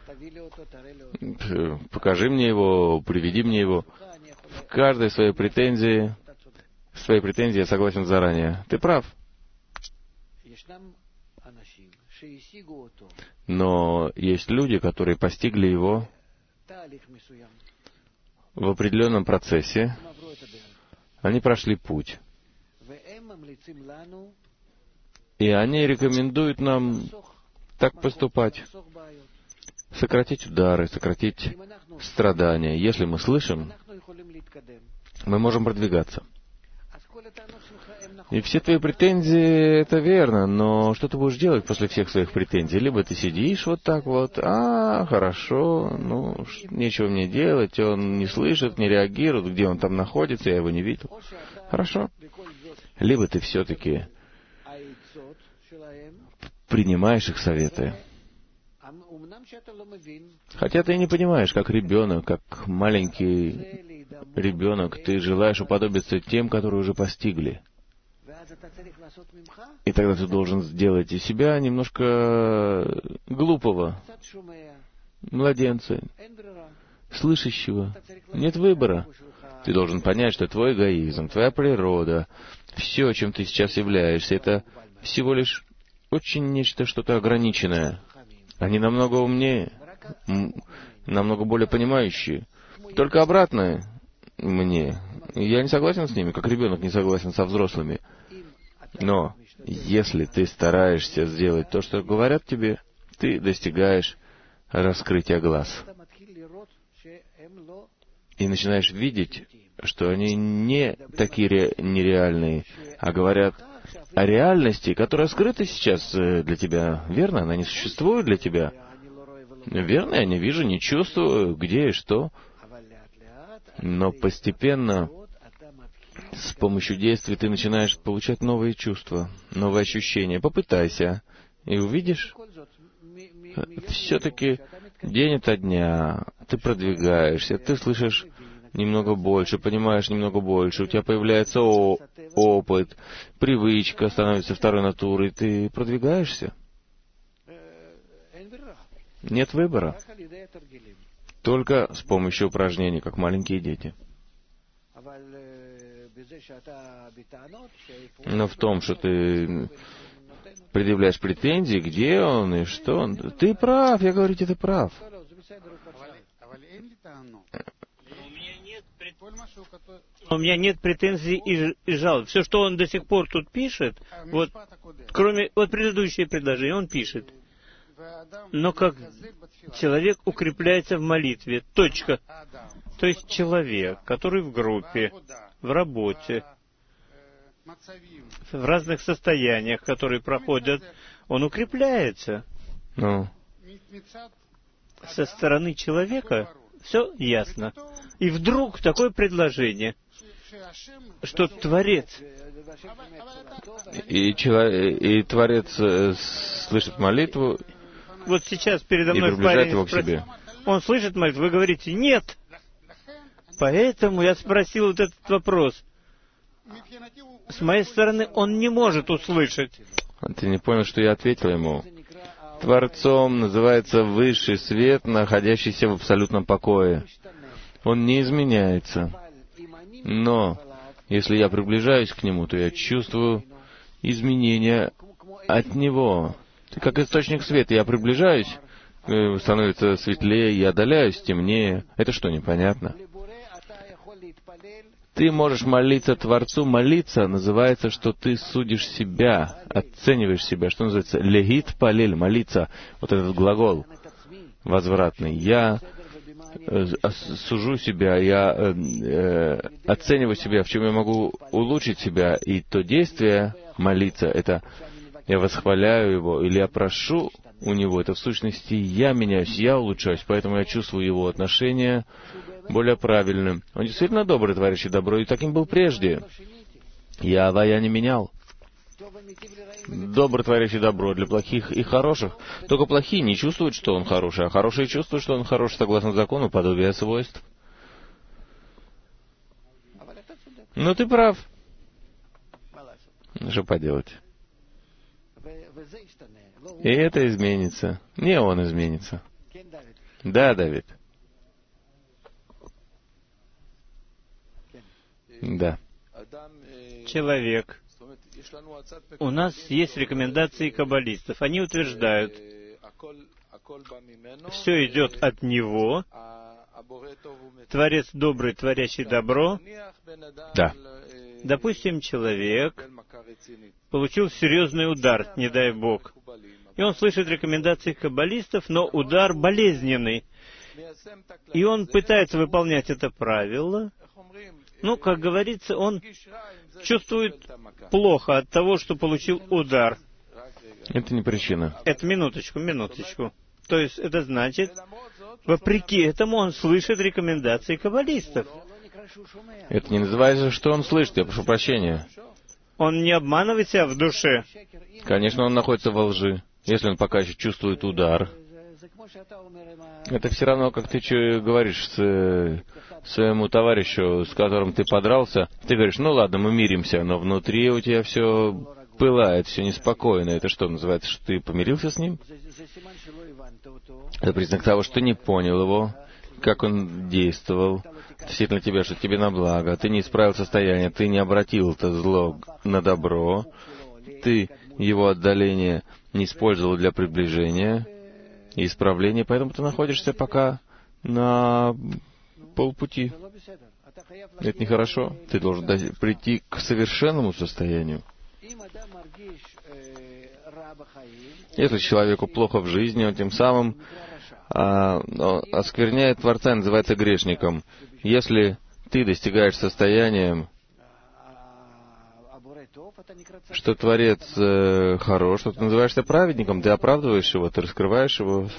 Speaker 3: Покажи мне его, приведи мне его. В каждой своей претензии я согласен заранее. Ты прав. Но есть люди, которые постигли его в определенном процессе. Они прошли путь. И они рекомендуют нам так поступать. Сократить удары, сократить страдания. Если мы слышим, мы можем продвигаться. И все твои претензии, это верно, но что ты будешь делать после всех своих претензий? Либо ты сидишь вот так вот, хорошо, нечего мне делать, он не слышит, не реагирует, где он там находится, я его не видел. Хорошо. Либо ты все-таки принимаешь их советы. Хотя ты не понимаешь, как ребенок, как маленький ребенок, ты желаешь уподобиться тем, которые уже постигли. И тогда ты должен сделать из себя немножко глупого, младенца, слышащего. Нет выбора. Ты должен понять, что твой эгоизм, твоя природа, все, чем ты сейчас являешься, это всего лишь очень нечто, что-то ограниченное. Они намного умнее, намного более понимающие. Только обратное мне. Я не согласен с ними, как ребенок не согласен со взрослыми. Но если ты стараешься сделать то, что говорят тебе, ты достигаешь раскрытия глаз. И начинаешь видеть, что они не такие нереальные, а говорят о реальности, которая скрыта сейчас для тебя. Верно? Она не существует для тебя. Верно? Я не вижу, не чувствую, где и что. Но постепенно, с помощью действий, ты начинаешь получать новые чувства, новые ощущения. Попытайся, и увидишь. Все-таки день ото дня ты продвигаешься, ты слышишь немного больше, понимаешь немного больше, у тебя появляется опыт, привычка становится второй натурой, ты продвигаешься. Нет выбора. Только с помощью упражнений, как маленькие дети. Но в том, что ты предъявляешь претензии, где он и что он, ты прав, я говорю тебе, ты прав.
Speaker 1: У меня нет претензий и жалоб. Все, что он до сих пор тут пишет, вот, кроме предыдущее предложение, он пишет. Но как человек укрепляется в молитве. Точка. То есть человек, который в группе, в работе, в разных состояниях, которые проходят, он укрепляется. Со стороны человека все ясно. И вдруг такое предложение, что Творец...
Speaker 3: И Творец слышит молитву,
Speaker 1: вот сейчас передо мной
Speaker 3: и приближает его к себе.
Speaker 1: Он слышит молитву, вы говорите «нет». Поэтому я спросил вот этот вопрос. С моей стороны, он не может услышать.
Speaker 3: Ты не понял, что я ответил ему? Творцом называется высший свет, находящийся в абсолютном покое. Он не изменяется. Но, если я приближаюсь к нему, то я чувствую изменения от него. Как источник света. Я приближаюсь, становится светлее, я отдаляюсь, темнее. Это что, непонятно? Ты можешь молиться Творцу. Молиться называется, что ты судишь себя, оцениваешь себя. Что называется? Легит палель, молиться. Вот этот глагол возвратный. Я сужу себя, я оцениваю себя, в чем я могу улучшить себя. И то действие молиться, это я восхваляю его, или я прошу у него. Это в сущности я меняюсь, я улучшаюсь, поэтому я чувствую его отношение более правильным. Он действительно добрый, творящий добро, и таким был прежде. Я не менял. Добрый, творящий добро для плохих и хороших. Только плохие не чувствуют, что он хороший, а хорошие чувствуют, что он хороший, согласно закону подобия свойств. Но ты прав. Что поделать? И это изменится. Не он изменится. Да, Давид. Да.
Speaker 1: Человек. У нас есть рекомендации каббалистов. Они утверждают, все идет от него, Творец добрый, творящий добро.
Speaker 3: Да.
Speaker 1: Допустим, человек получил серьезный удар, не дай Бог. И он слышит рекомендации каббалистов, но удар болезненный. И он пытается выполнять это правило. Ну, как говорится, он чувствует плохо от того, что получил удар.
Speaker 3: Это не причина.
Speaker 1: Это минуточку. То есть это значит, вопреки этому он слышит рекомендации каббалистов.
Speaker 3: Это не называется, что он слышит, я прошу прощения.
Speaker 1: Он не обманывает себя в душе.
Speaker 3: Конечно, он находится во лжи. Если он пока еще чувствует удар, это все равно, как ты говоришь своему товарищу, с которым ты подрался, ты говоришь, ну ладно, мы миримся, но внутри у тебя все пылает, все неспокойно. Это что называется, что ты помирился с ним? Это признак того, что ты не понял его, как он действовал относительно тебя, что тебе на благо. Ты не исправил состояние, ты не обратил это зло на добро, ты его отдаление не использовал для приближения и исправления, поэтому ты находишься пока на полпути. Это нехорошо. Ты должен прийти к совершенному состоянию. Если человеку плохо в жизни, он тем самым оскверняет Творца, называется грешником. Если ты достигаешь состояния, что Творец хорош, что ты называешься праведником, ты оправдываешь его, ты раскрываешь его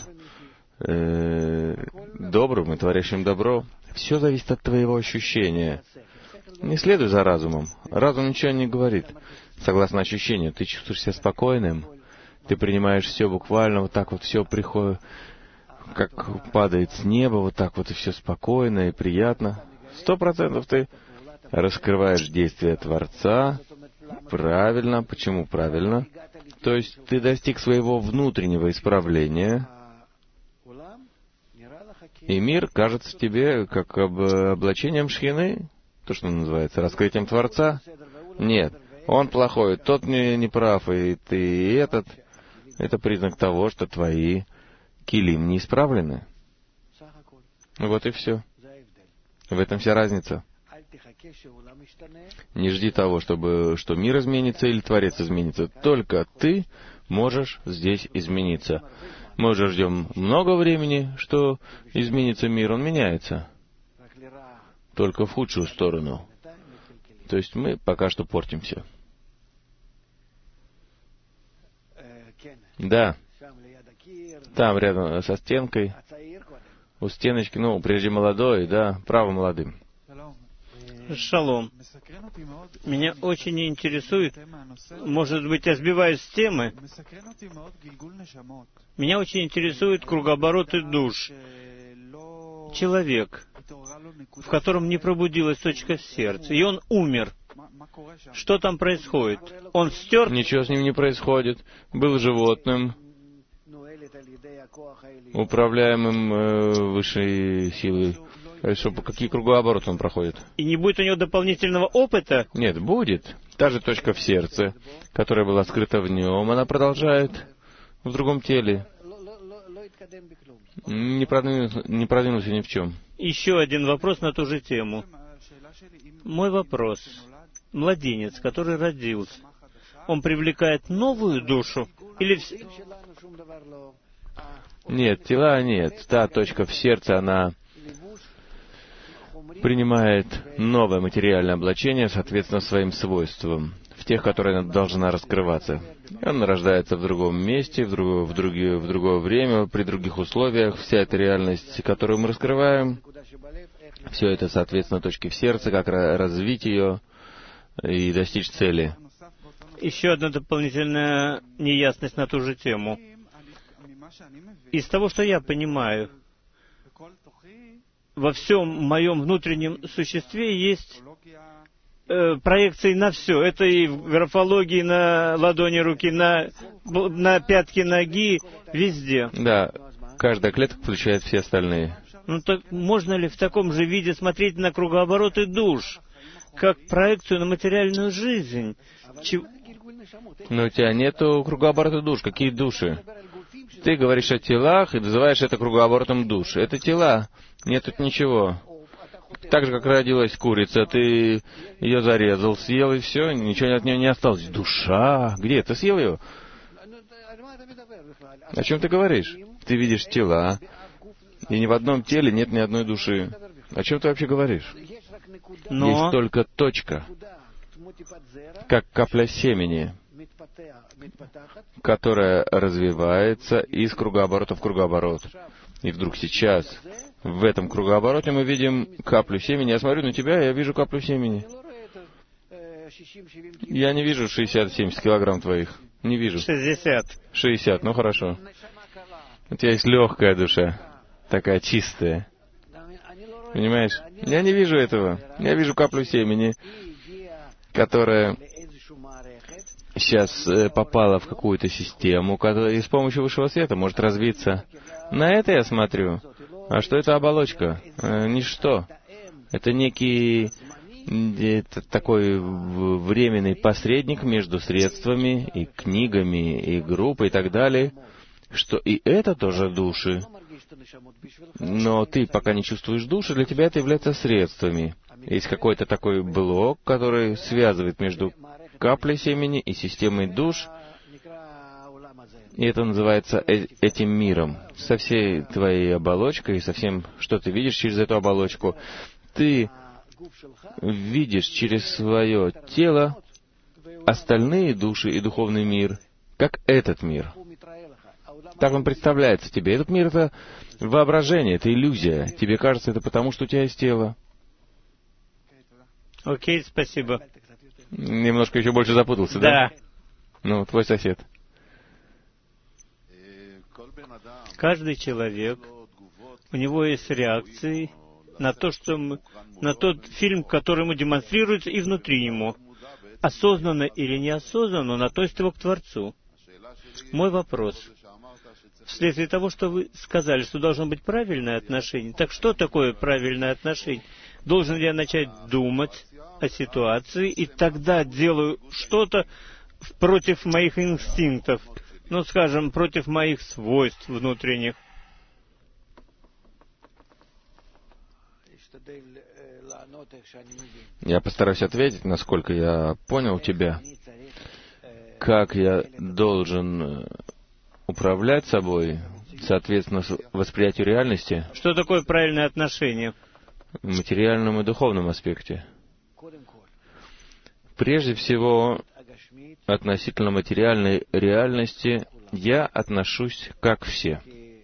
Speaker 3: добрым и творящим добро. Все зависит от твоего ощущения. Не следуй за разумом. Разум ничего не говорит. Согласно ощущению, ты чувствуешь себя спокойным, ты принимаешь все буквально, вот так вот все приходит, как падает с неба, вот так вот и все спокойно и приятно. 100% ты раскрываешь действие Творца правильно. Почему правильно? То есть ты достиг своего внутреннего исправления, и мир кажется тебе как облачением шхины, то, что называется, раскрытием Творца. Нет, он плохой, тот не прав, и ты и этот. Это признак того, что твои килим не исправлены. Вот и все. В этом вся разница. Не жди того, что мир изменится или Творец изменится. Только ты можешь здесь измениться. Мы уже ждем много времени, что изменится мир, он меняется. Только в худшую сторону. То есть мы пока что портимся. Да. Там, рядом со стенкой, у стеночки, прежде молодой, да, право молодым.
Speaker 1: Шалом. Меня очень интересует, может быть, я сбиваюсь с темы, меня очень интересует кругообороты душ. Человек, в котором не пробудилась точка в сердце, и он умер. Что там происходит? Он стер?
Speaker 3: Ничего с ним не происходит. Был животным, управляемым высшей силой. Какие кругообороты он проходит?
Speaker 1: И не будет у него дополнительного опыта?
Speaker 3: Нет, будет. Та же точка в сердце, которая была скрыта в нем, она продолжает в другом теле. Не продвинулся ни в чем.
Speaker 1: Еще один вопрос на ту же тему. Мой вопрос. Младенец, который родился, он привлекает новую душу? Или...
Speaker 3: Нет, тела нет. Та точка в сердце, она принимает новое материальное облачение, соответственно, своим свойствам, в тех, которые она должна раскрываться. Он рождается в другом месте, в другое время, при других условиях. Вся эта реальность, которую мы раскрываем, все это, соответственно, точки в сердце, как развить ее и достичь цели.
Speaker 1: Еще одна дополнительная неясность на ту же тему. Из того, что я понимаю, во всем моем внутреннем существе есть проекции на все. Это и в графологии, на ладони руки, на пятки ноги, везде.
Speaker 3: Да, каждая клетка включает все остальные.
Speaker 1: Так можно ли в таком же виде смотреть на кругообороты душ, как проекцию на материальную жизнь?
Speaker 3: Но у тебя нету кругооборота душ. Какие души? Ты говоришь о телах и называешь это кругооборотом душ. Это тела. Нет тут ничего. Так же, как родилась курица, ты ее зарезал, съел, и все, ничего от нее не осталось. Душа. Где? Ты съел ее? О чем ты говоришь? Ты видишь тела, и ни в одном теле нет ни одной души. О чем ты вообще говоришь? Есть только точка, как капля семени, которая развивается из кругооборота в кругооборот. И вдруг сейчас, в этом кругообороте, мы видим каплю семени. Я смотрю на тебя, я вижу каплю семени. Я не вижу 60-70 килограмм твоих. Не вижу. 60, ну хорошо. У тебя есть легкая душа, такая чистая. Понимаешь? Я не вижу этого. Я вижу каплю семени, которая сейчас попала в какую-то систему, которая и с помощью высшего света может развиться. На это я смотрю. А что это оболочка? Ничто. Это некий такой временный посредник между средствами и книгами, и группой и так далее, что и это тоже души. Но ты пока не чувствуешь души, для тебя это является средствами. Есть какой-то такой блок, который связывает между каплей семени и системой душ, и это называется этим миром. Со всей твоей оболочкой и со всем, что ты видишь через эту оболочку, ты видишь через свое тело остальные души и духовный мир, как этот мир. Так он представляется тебе. Этот мир — это воображение, это иллюзия. Тебе кажется, это потому, что у тебя есть тело.
Speaker 1: Окей, спасибо.
Speaker 3: Немножко еще больше запутался, да? Ну, твой сосед.
Speaker 1: Каждый человек, у него есть реакции на то, на тот фильм, который ему демонстрируется, и внутри ему. Осознанно или неосознанно, он относит его к Творцу. Мой вопрос. Вследствие того, что вы сказали, что должно быть правильное отношение, так что такое правильное отношение? Должен ли я начать думать о ситуации, и тогда делаю что-то против моих инстинктов, ну, скажем, против моих свойств внутренних?
Speaker 3: Я постараюсь ответить, насколько я понял тебя. Как я должен управлять собой, соответственно, восприятию реальности?
Speaker 1: Что такое правильное отношение?
Speaker 3: В материальном и духовном аспекте. Прежде всего, относительно материальной реальности, я отношусь как все.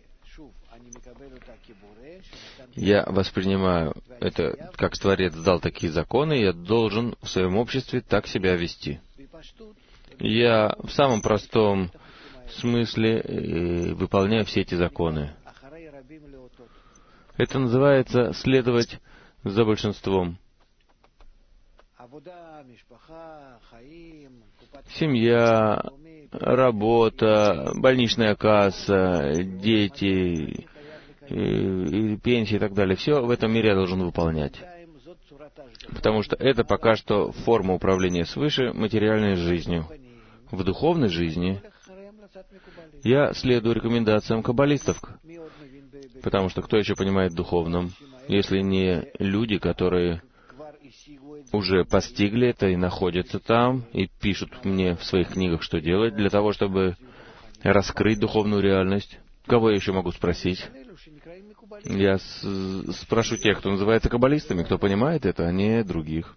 Speaker 3: Я воспринимаю это, как Творец дал такие законы, я должен в своем обществе так себя вести. Я в самом простом смысле выполняю все эти законы. Это называется следовать за большинством. Семья, работа, больничная касса, дети, пенсия и так далее. Все в этом мире я должен выполнять. Потому что это пока что форма управления свыше материальной жизнью. В духовной жизни я следую рекомендациям каббалистов. Потому что кто еще понимает в духовном, если не люди, которые уже постигли это и находятся там, и пишут мне в своих книгах, что делать, для того, чтобы раскрыть духовную реальность. Кого я еще могу спросить? Я спрошу тех, кто называется каббалистами, кто понимает это, а не других.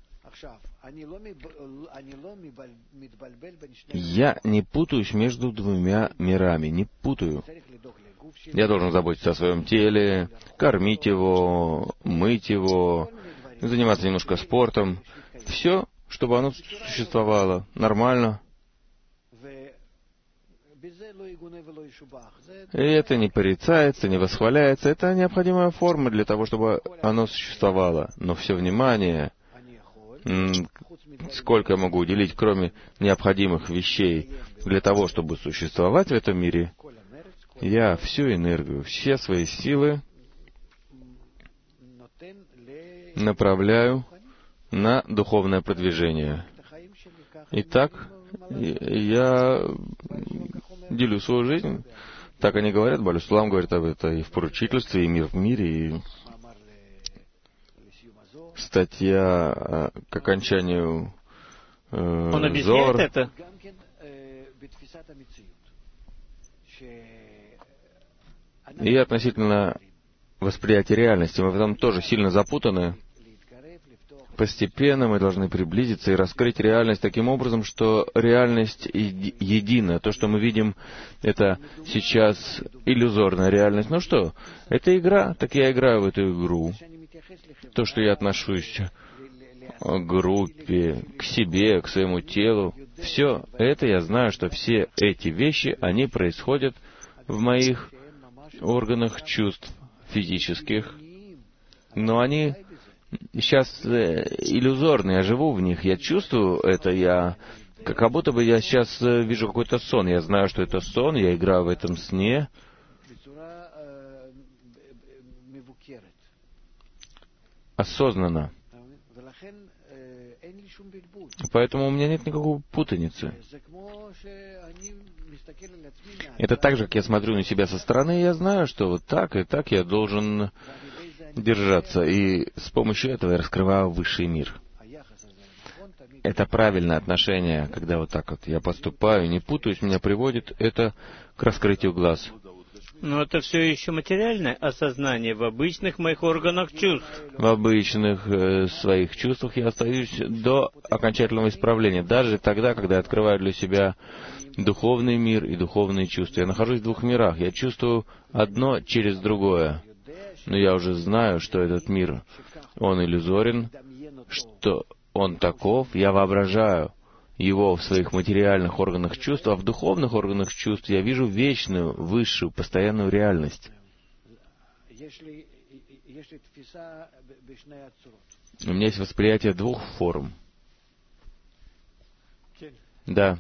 Speaker 3: Я не путаюсь между двумя мирами, не путаю. Я должен заботиться о своем теле, кормить его, мыть его, заниматься немножко спортом. Все, чтобы оно существовало нормально. И это не порицается, не восхваляется. Это необходимая форма для того, чтобы оно существовало. Но все внимание, сколько я могу уделить, кроме необходимых вещей, для того, чтобы существовать в этом мире, я всю энергию, все свои силы направляю на духовное продвижение. Итак, я делю свою жизнь. Так они говорят, Балюслам говорит об этом и в поручительстве, и мир в мире, и статья к окончанию
Speaker 1: Он объясняет
Speaker 3: Зор.
Speaker 1: это?
Speaker 3: И относительно восприятия реальности, мы в этом тоже сильно запутаны. Постепенно мы должны приблизиться и раскрыть реальность таким образом, что реальность едина. То, что мы видим, это сейчас иллюзорная реальность. Ну что, это игра, так я играю в эту игру. То, что я отношусь к группе, к себе, к своему телу, все это я знаю, что все эти вещи, они происходят в моих органах чувств физических, но они сейчас иллюзорные, я живу в них, я чувствую это, как будто бы я сейчас вижу какой-то сон, я знаю, что это сон, я играю в этом сне. Осознанно. Поэтому у меня нет никакой путаницы. Это так же, как я смотрю на себя со стороны, и я знаю, что вот так и так я должен держаться. И с помощью этого я раскрываю высший мир. Это правильное отношение, когда вот так вот я поступаю, не путаюсь, меня приводит это к раскрытию глаз.
Speaker 1: Но это все еще материальное осознание в обычных моих органах чувств.
Speaker 3: В обычных своих чувствах я остаюсь до окончательного исправления. Даже тогда, когда я открываю для себя духовный мир и духовные чувства. Я нахожусь в двух мирах. Я чувствую одно через другое. Но я уже знаю, что этот мир, он иллюзорен, что он таков. Я воображаю его в своих материальных органах чувств, а в духовных органах чувств я вижу вечную, высшую, постоянную реальность. У меня есть восприятие двух форм. Да.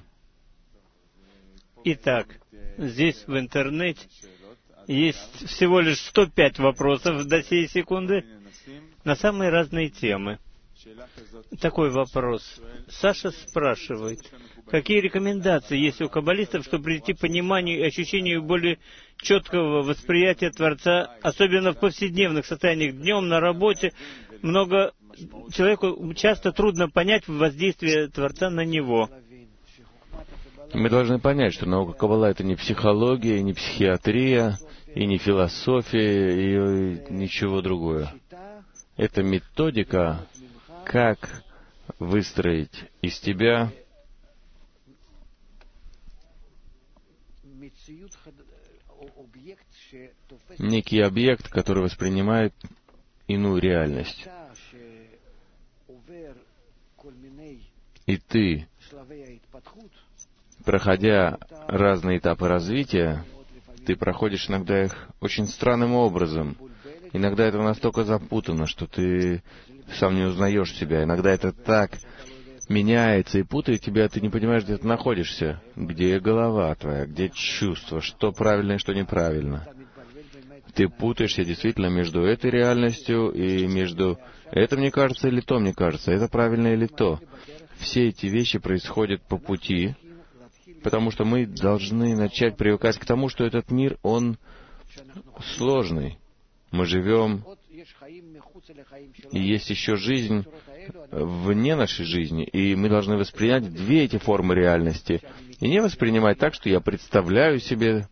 Speaker 1: Итак, здесь в интернете есть всего лишь 105 вопросов до сей секунды на самые разные темы. Такой вопрос. Саша спрашивает, какие рекомендации есть у каббалистов, чтобы прийти к пониманию и ощущению более четкого восприятия Творца, особенно в повседневных состояниях, днем, на работе. Человеку часто трудно понять воздействие Творца на него.
Speaker 3: Мы должны понять, что наука Каббала — это не психология, не психиатрия, и не философия, и ничего другое. Это методика, как выстроить из тебя некий объект, который воспринимает иную реальность. И ты, проходя разные этапы развития, ты проходишь иногда их очень странным образом. Иногда это настолько запутано, что ты сам не узнаешь себя. Иногда это так меняется и путает тебя, ты не понимаешь, где ты находишься. Где голова твоя, где чувства, что правильно и что неправильно. Ты путаешься действительно между этой реальностью и между «это мне кажется» или «то мне кажется», «это правильно» или «то». Все эти вещи происходят по пути, потому что мы должны начать привыкать к тому, что этот мир, он сложный. Мы живем, и есть еще жизнь вне нашей жизни, и мы должны воспринять две эти формы реальности, и не воспринимать так, что я представляю себе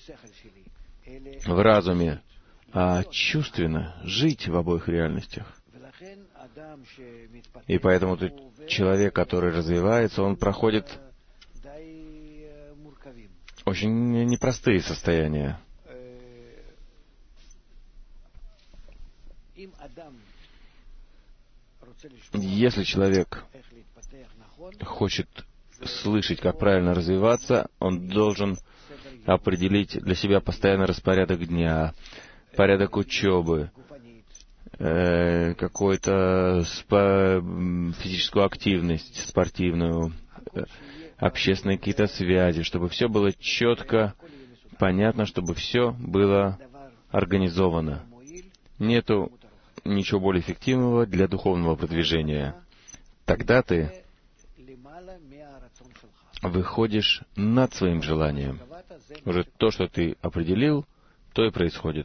Speaker 3: в разуме, а чувственно жить в обоих реальностях. И поэтому человек, который развивается, он проходит очень непростые состояния. Если человек хочет слышать, как правильно развиваться, он должен определить для себя постоянный распорядок дня, порядок учебы, какую-то физическую активность спортивную, общественные какие-то связи, чтобы все было четко, понятно, чтобы все было организовано. Нету ничего более эффективного для духовного продвижения. Тогда ты выходишь над своим желанием. Уже то, что ты определил, то и происходит.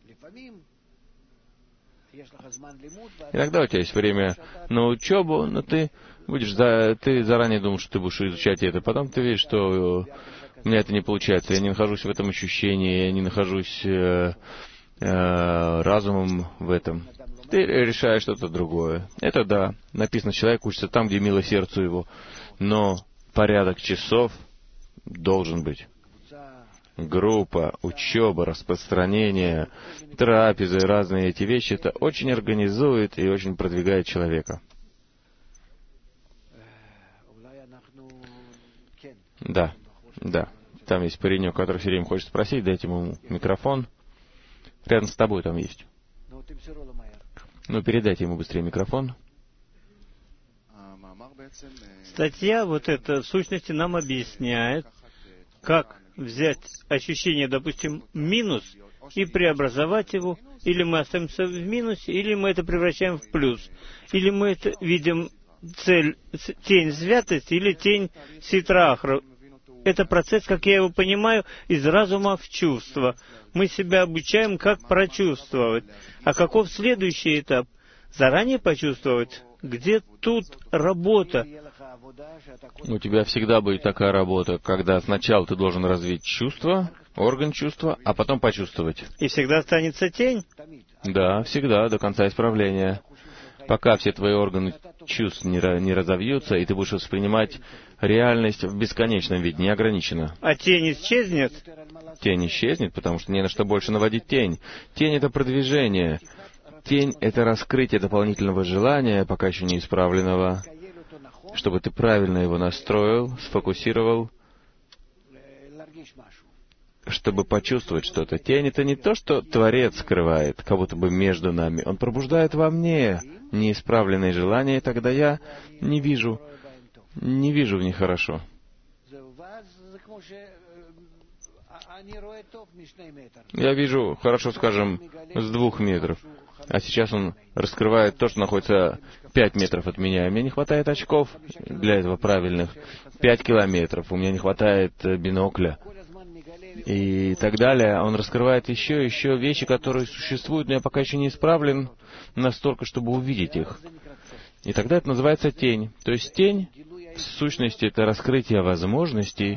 Speaker 3: Иногда у тебя есть время на учебу, но ты заранее думал, что ты будешь изучать это. Потом ты видишь, что у меня это не получается. Я не нахожусь в этом ощущении, я не нахожусь разумом в этом. Ты решаешь что-то другое. Это да. Написано, человек учится там, где мило сердцу его. Но порядок часов должен быть. Группа, учеба, распространение, трапезы, разные эти вещи, это очень организует и очень продвигает человека. Да. Там есть паренек, который все время хочет спросить, дайте ему микрофон. Рядом с тобой там есть. Передайте ему быстрее микрофон.
Speaker 1: Статья вот эта в сущности нам объясняет, как взять ощущение, допустим, минус, и преобразовать его, или мы остаемся в минусе, или мы это превращаем в плюс, или мы это видим тень святости, или тень ситра-ахра. Это процесс, как я его понимаю, из разума в чувство. Мы себя обучаем, как прочувствовать. А каков следующий этап? Заранее почувствовать, где тут работа.
Speaker 3: У тебя всегда будет такая работа, когда сначала ты должен развить чувство, орган чувства, а потом почувствовать.
Speaker 1: И всегда останется тень?
Speaker 3: Да, всегда, до конца исправления. Пока все твои органы чувств не разовьются, и ты будешь воспринимать реальность в бесконечном виде, неограниченно.
Speaker 1: А тень исчезнет?
Speaker 3: Тень исчезнет, потому что не на что больше наводить тень. Тень — это продвижение. Тень — это раскрытие дополнительного желания, пока еще не исправленного, чтобы ты правильно его настроил, сфокусировал, чтобы почувствовать что-то. Тень — это не то, что Творец скрывает, как будто бы между нами. Он пробуждает во мне неисправленные желания, и тогда я не вижу в них хорошо. Я вижу хорошо, скажем, с 2 метров. А сейчас он раскрывает то, что находится 5 метров от меня. И мне не хватает очков для этого правильных. 5 километров. У меня не хватает бинокля. И так далее. Он раскрывает еще вещи, которые существуют, но я пока еще не исправлен настолько, чтобы увидеть их. И тогда это называется тень. То есть тень, в сущности, это раскрытие возможностей,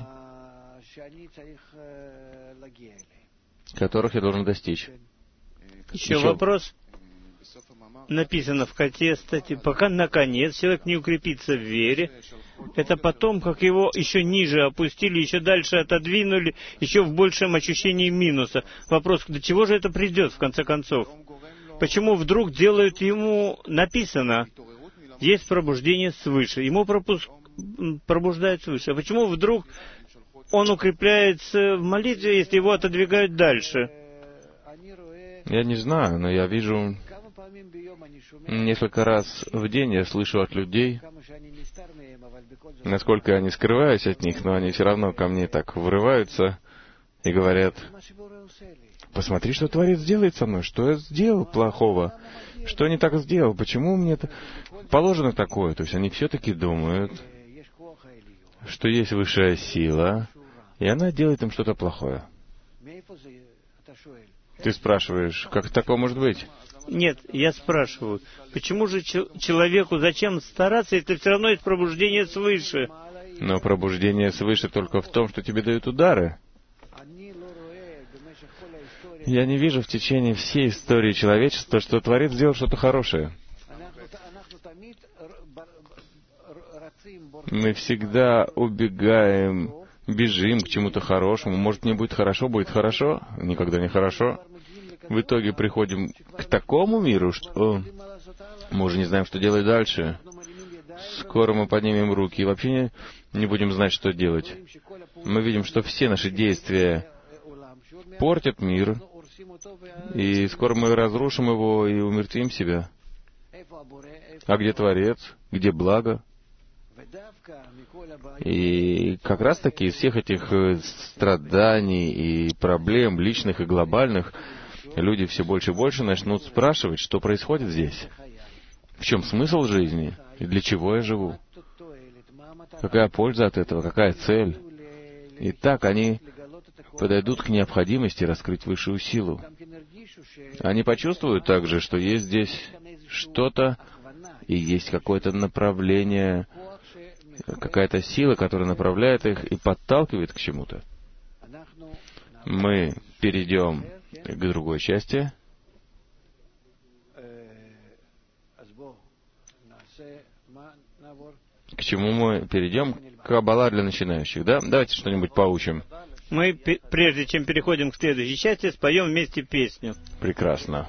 Speaker 3: которых я должен достичь.
Speaker 1: Еще вопрос. Написано в конце статьи, пока наконец человек не укрепится в вере, это потом, как его еще ниже опустили, еще дальше отодвинули, еще в большем ощущении минуса. Вопрос, до чего же это придет в конце концов? Почему вдруг делают ему, написано, есть пробуждение свыше, ему пробуждают свыше. А почему вдруг он укрепляется в молитве, если его отодвигают дальше?
Speaker 3: Я не знаю, но я вижу, несколько раз в день я слышу от людей, насколько я не скрываюсь от них, но они все равно ко мне так врываются и говорят: посмотри, что Творец делает со мной, что я сделал плохого, что не так сделал, почему мне это положено такое. То есть они все-таки думают, что есть высшая сила, и она делает им что-то плохое. Ты спрашиваешь, как такое может быть?
Speaker 1: Нет, я спрашиваю, почему же человеку зачем стараться, если все равно есть пробуждение свыше?
Speaker 3: Но пробуждение свыше только в том, что тебе дают удары. Я не вижу в течение всей истории человечества, что Творец сделал что-то хорошее. Мы всегда убегаем, бежим к чему-то хорошему. Может, мне будет хорошо, никогда не хорошо. В итоге приходим к такому миру, что мы уже не знаем, что делать дальше. Скоро мы поднимем руки и вообще не будем знать, что делать. Мы видим, что все наши действия портят мир, и скоро мы разрушим его и умертвим себя. А где Творец? Где благо? И как раз-таки из всех этих страданий и проблем, личных и глобальных, люди все больше и больше начнут спрашивать, что происходит здесь, в чем смысл жизни и для чего я живу, какая польза от этого, какая цель. И так они подойдут к необходимости раскрыть высшую силу. Они почувствуют также, что есть здесь что-то, и есть какое-то направление, какая-то сила, которая направляет их и подталкивает к чему-то. Мы перейдем к другой части. К чему мы перейдем? Каббала для начинающих, да? Давайте что-нибудь поучим.
Speaker 1: Мы, прежде чем переходим к следующей части, споем вместе песню.
Speaker 3: Прекрасно.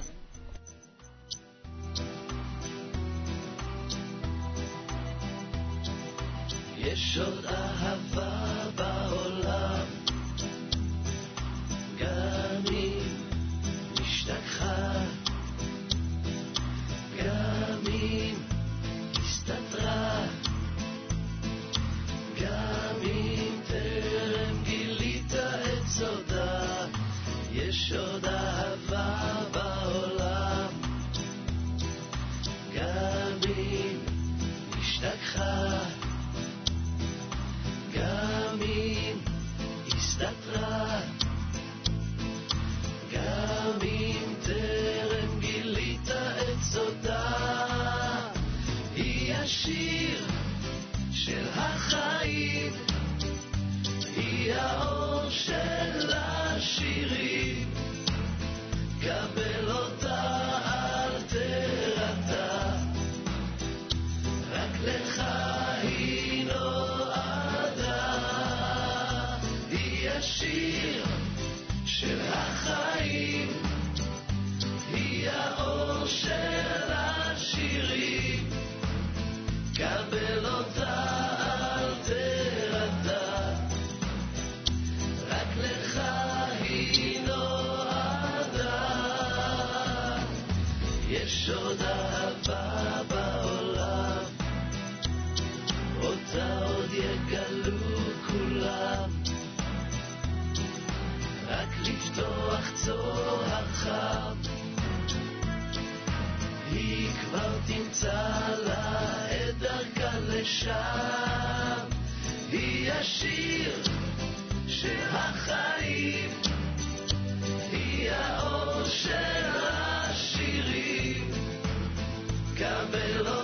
Speaker 4: יש עוד אהבה בעולם, גם אם נשתכחה, גם אם הסתתרה, גם אם טרם גילית את סודה. יש עוד אהבה בעולם, גם אם נשתכחה, גם אם יש עוד אהבה בעולם, אותה עוד יגלו כולם, רק לפתוח צוהר חם, היא כבר תמצא לה את דרכה לשם, היא השיר של החיים, היא האור של השירים, קבל